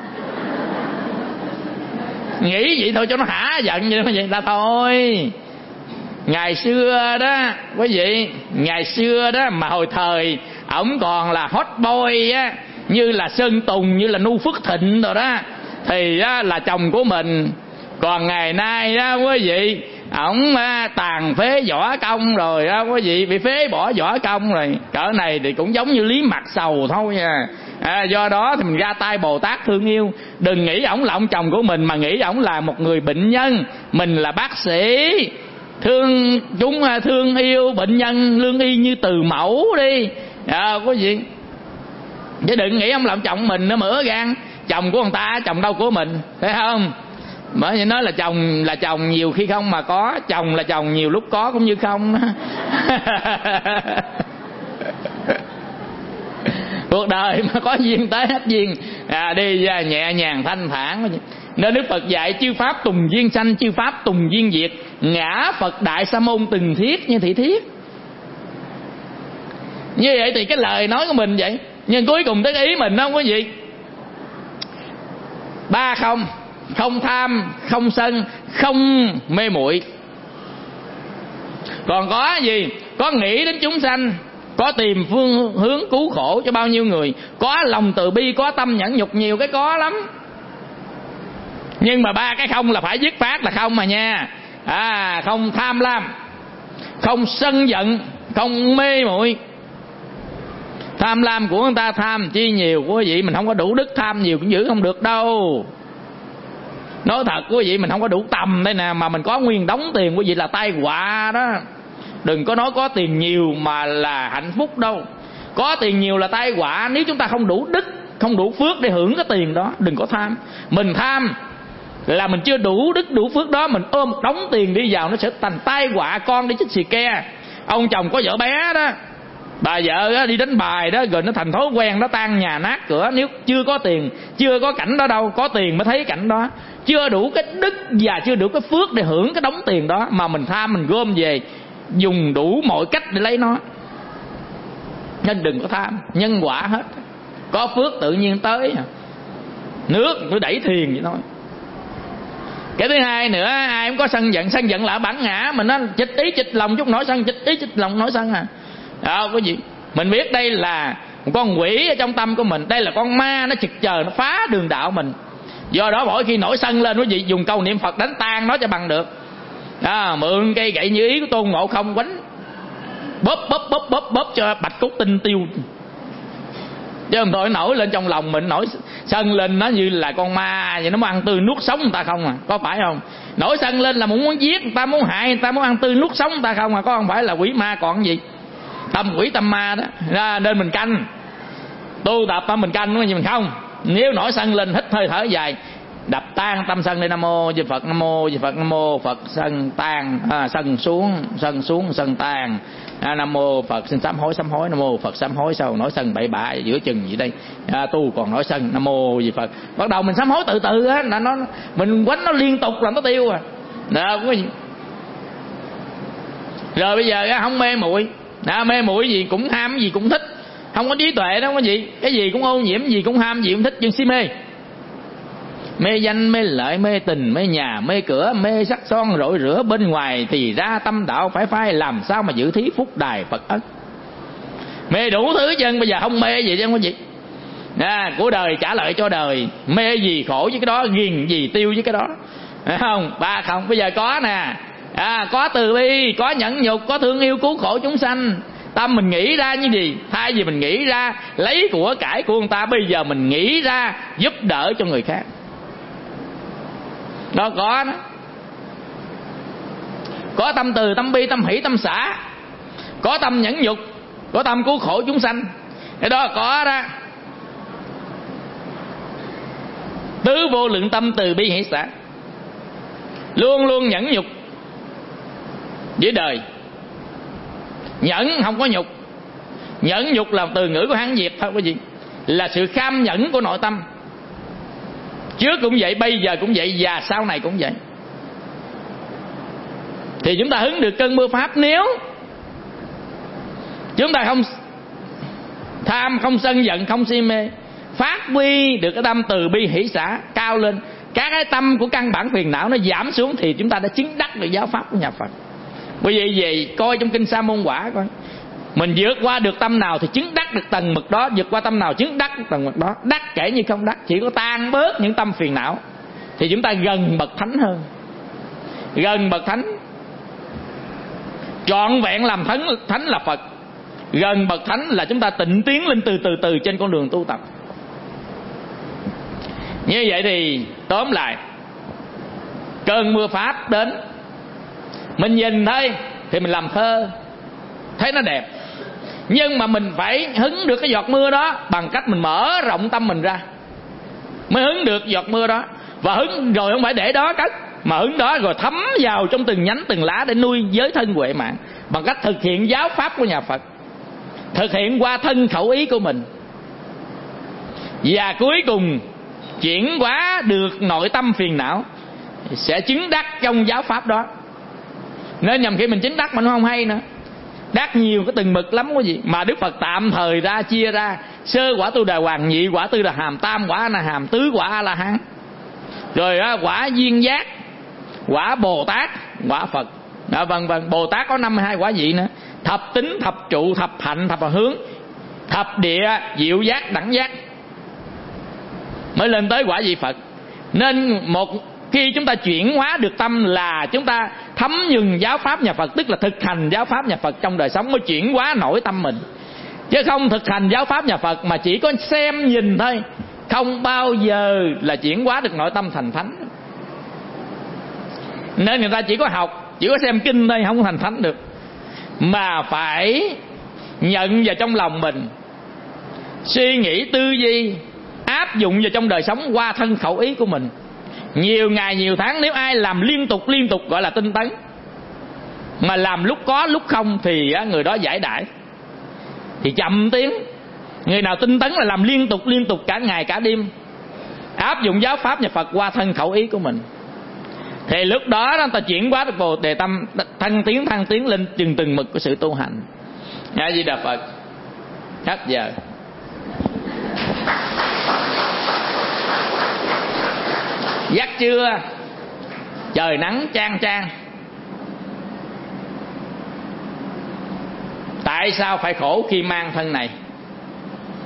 Nghĩ vậy thôi cho nó hả giận vậy, vậy là thôi. Ngày xưa đó quý vị, ngày xưa đó mà hồi thời ổng còn là hot boy á, như là Sơn Tùng, như là Nu Phước Thịnh rồi đó, thì á, là chồng của mình. Còn ngày nay đó quý vị, ổng tàn phế võ công rồi đó quý vị, bị phế bỏ võ công rồi. Cỡ này thì cũng giống như Lý Mặt Sầu thôi nha. À, do đó thì mình ra tay Bồ Tát thương yêu. Đừng nghĩ ổng là ông chồng của mình, mà nghĩ ổng là một người bệnh nhân. Mình là bác sĩ, thương chúng thương yêu bệnh nhân lương y như từ mẫu đi à, quý vị. Chứ đừng nghĩ ông làm chồng mình nó mở gan. Chồng của người ta, chồng đâu của mình, thấy không? Bởi vì nói là chồng là chồng nhiều khi không mà có, chồng là chồng nhiều lúc có cũng như không đó. Cuộc đời mà có duyên tới hết duyên à, đi nhẹ nhàng thanh thản. Nên Đức Phật dạy chư pháp tùng duyên sanh, chư pháp tùng duyên diệt, ngã Phật đại sa môn từng thiết như thị thiết. Như vậy thì cái lời nói của mình vậy, nhưng cuối cùng tới cái ý mình đó quý vị. Ba không: không tham, không sân, không mê muội. Còn có gì? Có nghĩ đến chúng sanh, có tìm phương hướng cứu khổ cho bao nhiêu người, có lòng từ bi, có tâm nhẫn nhục, nhiều cái có lắm. Nhưng mà ba cái không là phải dứt phát là không mà nha. À, không tham lam, không sân giận, không mê muội. Tham lam của người ta tham chi nhiều quý vị, mình không có đủ đức, tham nhiều cũng giữ không được đâu. Nói thật quý vị, mình không có đủ tầm đây nè, mà mình có nguyên đống tiền quý vị là tai họa đó. Đừng có nói có tiền nhiều mà là hạnh phúc đâu. Có tiền nhiều là tai họa nếu chúng ta không đủ đức, không đủ phước để hưởng cái tiền đó. Đừng có tham. Mình tham là mình chưa đủ đức đủ phước đó, mình ôm một đống tiền đi vào nó sẽ thành tai họa. Con đi chích xì ke, ông chồng có vợ bé đó, bà vợ đi đánh bài đó, rồi nó thành thói quen, nó tan nhà nát cửa. Nếu chưa có tiền, chưa có cảnh đó đâu, có tiền mới thấy cảnh đó. Chưa đủ cái đức và chưa đủ cái phước để hưởng cái đống tiền đó, mà mình tham, mình gom về dùng đủ mọi cách để lấy nó. Nên đừng có tham, nhân quả hết. Có phước tự nhiên tới. Nước tôi đẩy thuyền vậy thôi. Cái thứ hai nữa, ai cũng có sân giận. Sân giận là bản ngã. Mình nói chịch ý chịch lòng chút nổi sân, chịch ý chịch lòng nổi sân à. Đó, có gì? Mình biết đây là một con quỷ ở trong tâm của mình. Đây là con ma, nó trực chờ nó phá đường đạo mình. Do đó mỗi khi nổi sân lên quý vị dùng câu niệm Phật đánh tan nó cho bằng được. À, mượn cây gậy như ý của Tôn Ngộ Không quánh bóp bóp bóp bóp bóp cho bạch cốt tinh tiêu. Chứ không thôi nổi lên trong lòng mình, nổi sân lên nó như là con ma vậy, nó muốn ăn tươi nuốt sống người ta không à, có phải không? Nổi sân lên là muốn muốn giết người ta, muốn hại người ta, muốn ăn tươi nuốt sống người ta không à, có không phải là quỷ ma còn gì? Tâm quỷ tâm ma đó. Ra nên mình canh, tu tập tâm mình canh đúng không? Mình không, nếu nổi sân lên hít hơi thở dài, đập tan tâm sân đi. Nam mô Di Phật, Nam mô Di Phật, Nam mô Phật. Sân tan, à, sân xuống, sân xuống, sân tan. À, Nam mô Phật, xin sám hối sám hối. Nam mô Phật sám hối. Sau nổi sân bậy bạ giữa chừng vậy đây, à, tu còn nổi sân. Nam mô Di Phật. Bắt đầu mình sám hối từ từ á, là nó mình quánh nó liên tục là nó tiêu à. Đó, có gì. Rồi bây giờ không mê muội, à, mê muội gì cũng ham, gì cũng thích, không có trí tuệ đó, không có gì, cái gì cũng ô nhiễm, gì cũng ham, gì cũng thích, nhưng si mê. Mê danh, mê lợi, mê tình, mê nhà, mê cửa, mê sắc son rội rửa bên ngoài, thì ra tâm đạo phải phai, làm sao mà giữ thí phúc đài Phật ân. Mê đủ thứ chân, bây giờ không mê gì chứ không có gì. À, của đời trả lợi cho đời, mê gì khổ với cái đó, ghiền gì tiêu với cái đó. Phải không? Ba không, bây giờ có nè, à, có từ bi, có nhẫn nhục, có thương yêu cứu khổ chúng sanh. Tâm mình nghĩ ra như gì? Thay vì mình nghĩ ra lấy của cải của người ta, bây giờ mình nghĩ ra giúp đỡ cho người khác. Đó có đó. Có tâm từ, tâm bi, tâm hỷ, tâm xả, có tâm nhẫn nhục, có tâm cứu khổ chúng sanh. Cái đó có đó. Tứ vô lượng tâm từ bi hỷ xả, luôn luôn nhẫn nhục với đời. Nhẫn không có nhục. Nhẫn nhục là từ ngữ của Hán Việt thôi quý vị, là sự kham nhẫn của nội tâm. Trước cũng vậy, bây giờ cũng vậy, và sau này cũng vậy. Thì chúng ta hứng được cơn mưa pháp nếu chúng ta không tham, không sân giận, không si mê, phát huy được cái tâm từ bi hỷ xả cao lên, các cái tâm của căn bản phiền não nó giảm xuống, thì chúng ta đã chứng đắc được giáo pháp của nhà Phật. Bởi vì gì? Coi trong kinh Sa Môn Quả coi, mình vượt qua được tâm nào thì chứng đắc được tầng mực đó, vượt qua tâm nào chứng đắc được tầng mực đó. Đắc kể như không đắc, chỉ có tan bớt những tâm phiền não thì chúng ta gần bậc thánh hơn. Gần bậc thánh, trọn vẹn làm thánh, thánh là Phật. Gần bậc thánh là chúng ta tịnh tiến lên từ từ từ trên con đường tu tập. Như vậy thì tóm lại, cơn mưa pháp đến, mình nhìn thôi thì mình làm thơ, thấy nó đẹp. Nhưng mà mình phải hứng được cái giọt mưa đó bằng cách mình mở rộng tâm mình ra, mới hứng được giọt mưa đó. Và hứng rồi không phải để đó cất, mà hứng đó rồi thấm vào trong từng nhánh từng lá để nuôi giới thân huệ mạng, bằng cách thực hiện giáo pháp của nhà Phật, thực hiện qua thân khẩu ý của mình. Và cuối cùng chuyển hóa được nội tâm phiền não, sẽ chứng đắc trong giáo pháp đó. Nên nhầm khi mình chứng đắc mình không hay nữa. Đắc nhiều cái từng mực lắm quý vị, mà Đức Phật tạm thời ra chia ra: sơ quả tu đà hoàng, nhị quả tu đà hàm, tam quả na hàm, tứ quả a la hán, rồi quả duyên giác, quả Bồ Tát, quả Phật. Đó, vân vân. Bồ Tát có năm mươi hai quả vị nữa: thập tính, thập trụ, thập hạnh, thập hướng, thập địa, diệu giác, đẳng giác, mới lên tới quả vị Phật. Nên một khi chúng ta chuyển hóa được tâm là chúng ta thấm nhuần giáo pháp nhà Phật, tức là thực hành giáo pháp nhà Phật trong đời sống, mới chuyển hóa nổi tâm mình. Chứ không thực hành giáo pháp nhà Phật mà chỉ có xem nhìn thôi, không bao giờ là chuyển hóa được nội tâm thành thánh. Nên người ta chỉ có học, chỉ có xem kinh thôi, không thành thánh được. Mà phải nhận vào trong lòng mình, suy nghĩ tư duy, áp dụng vào trong đời sống qua thân khẩu ý của mình. Nhiều ngày nhiều tháng, nếu ai làm liên tục liên tục gọi là tinh tấn, mà làm lúc có lúc không thì người đó giải đãi, thì chậm tiến. Người nào tinh tấn là làm liên tục liên tục cả ngày cả đêm, áp dụng giáo pháp nhà Phật qua thân khẩu ý của mình, thì lúc đó người ta chuyển hóa được Bồ Đề tâm, thăng tiến thăng tiến lên từng từng mực của sự tu hành. A Di Đà Phật. Hết giờ. Giấc trưa, trời nắng chang chang. Tại sao phải khổ khi mang thân này?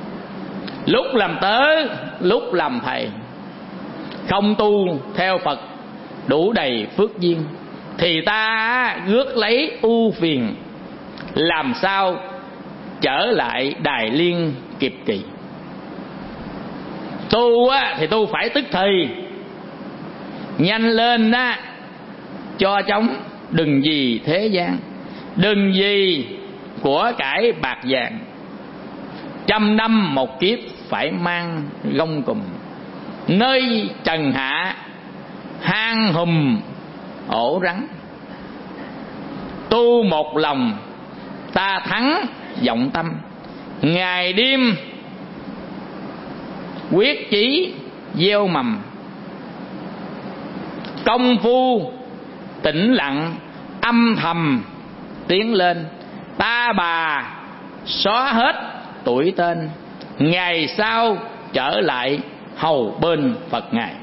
lúc làm tớ lúc làm thầy, không tu theo Phật đủ đầy phước duyên, thì ta rước lấy ưu phiền, làm sao trở lại đài liên kịp kỳ. Tu á, thì tu phải tức thì, nhanh lên á, cho chóng, đừng gì thế gian, đừng gì của cải bạc vàng, trăm năm một kiếp phải mang gông cùm, nơi trần hạ hang hùm ổ rắn. Tu một lòng ta thắng vọng tâm, ngày đêm quyết chí gieo mầm, công phu tĩnh lặng âm thầm tiến lên, ta bà xóa hết tuổi tên, ngày sau trở lại hầu bên Phật ngài.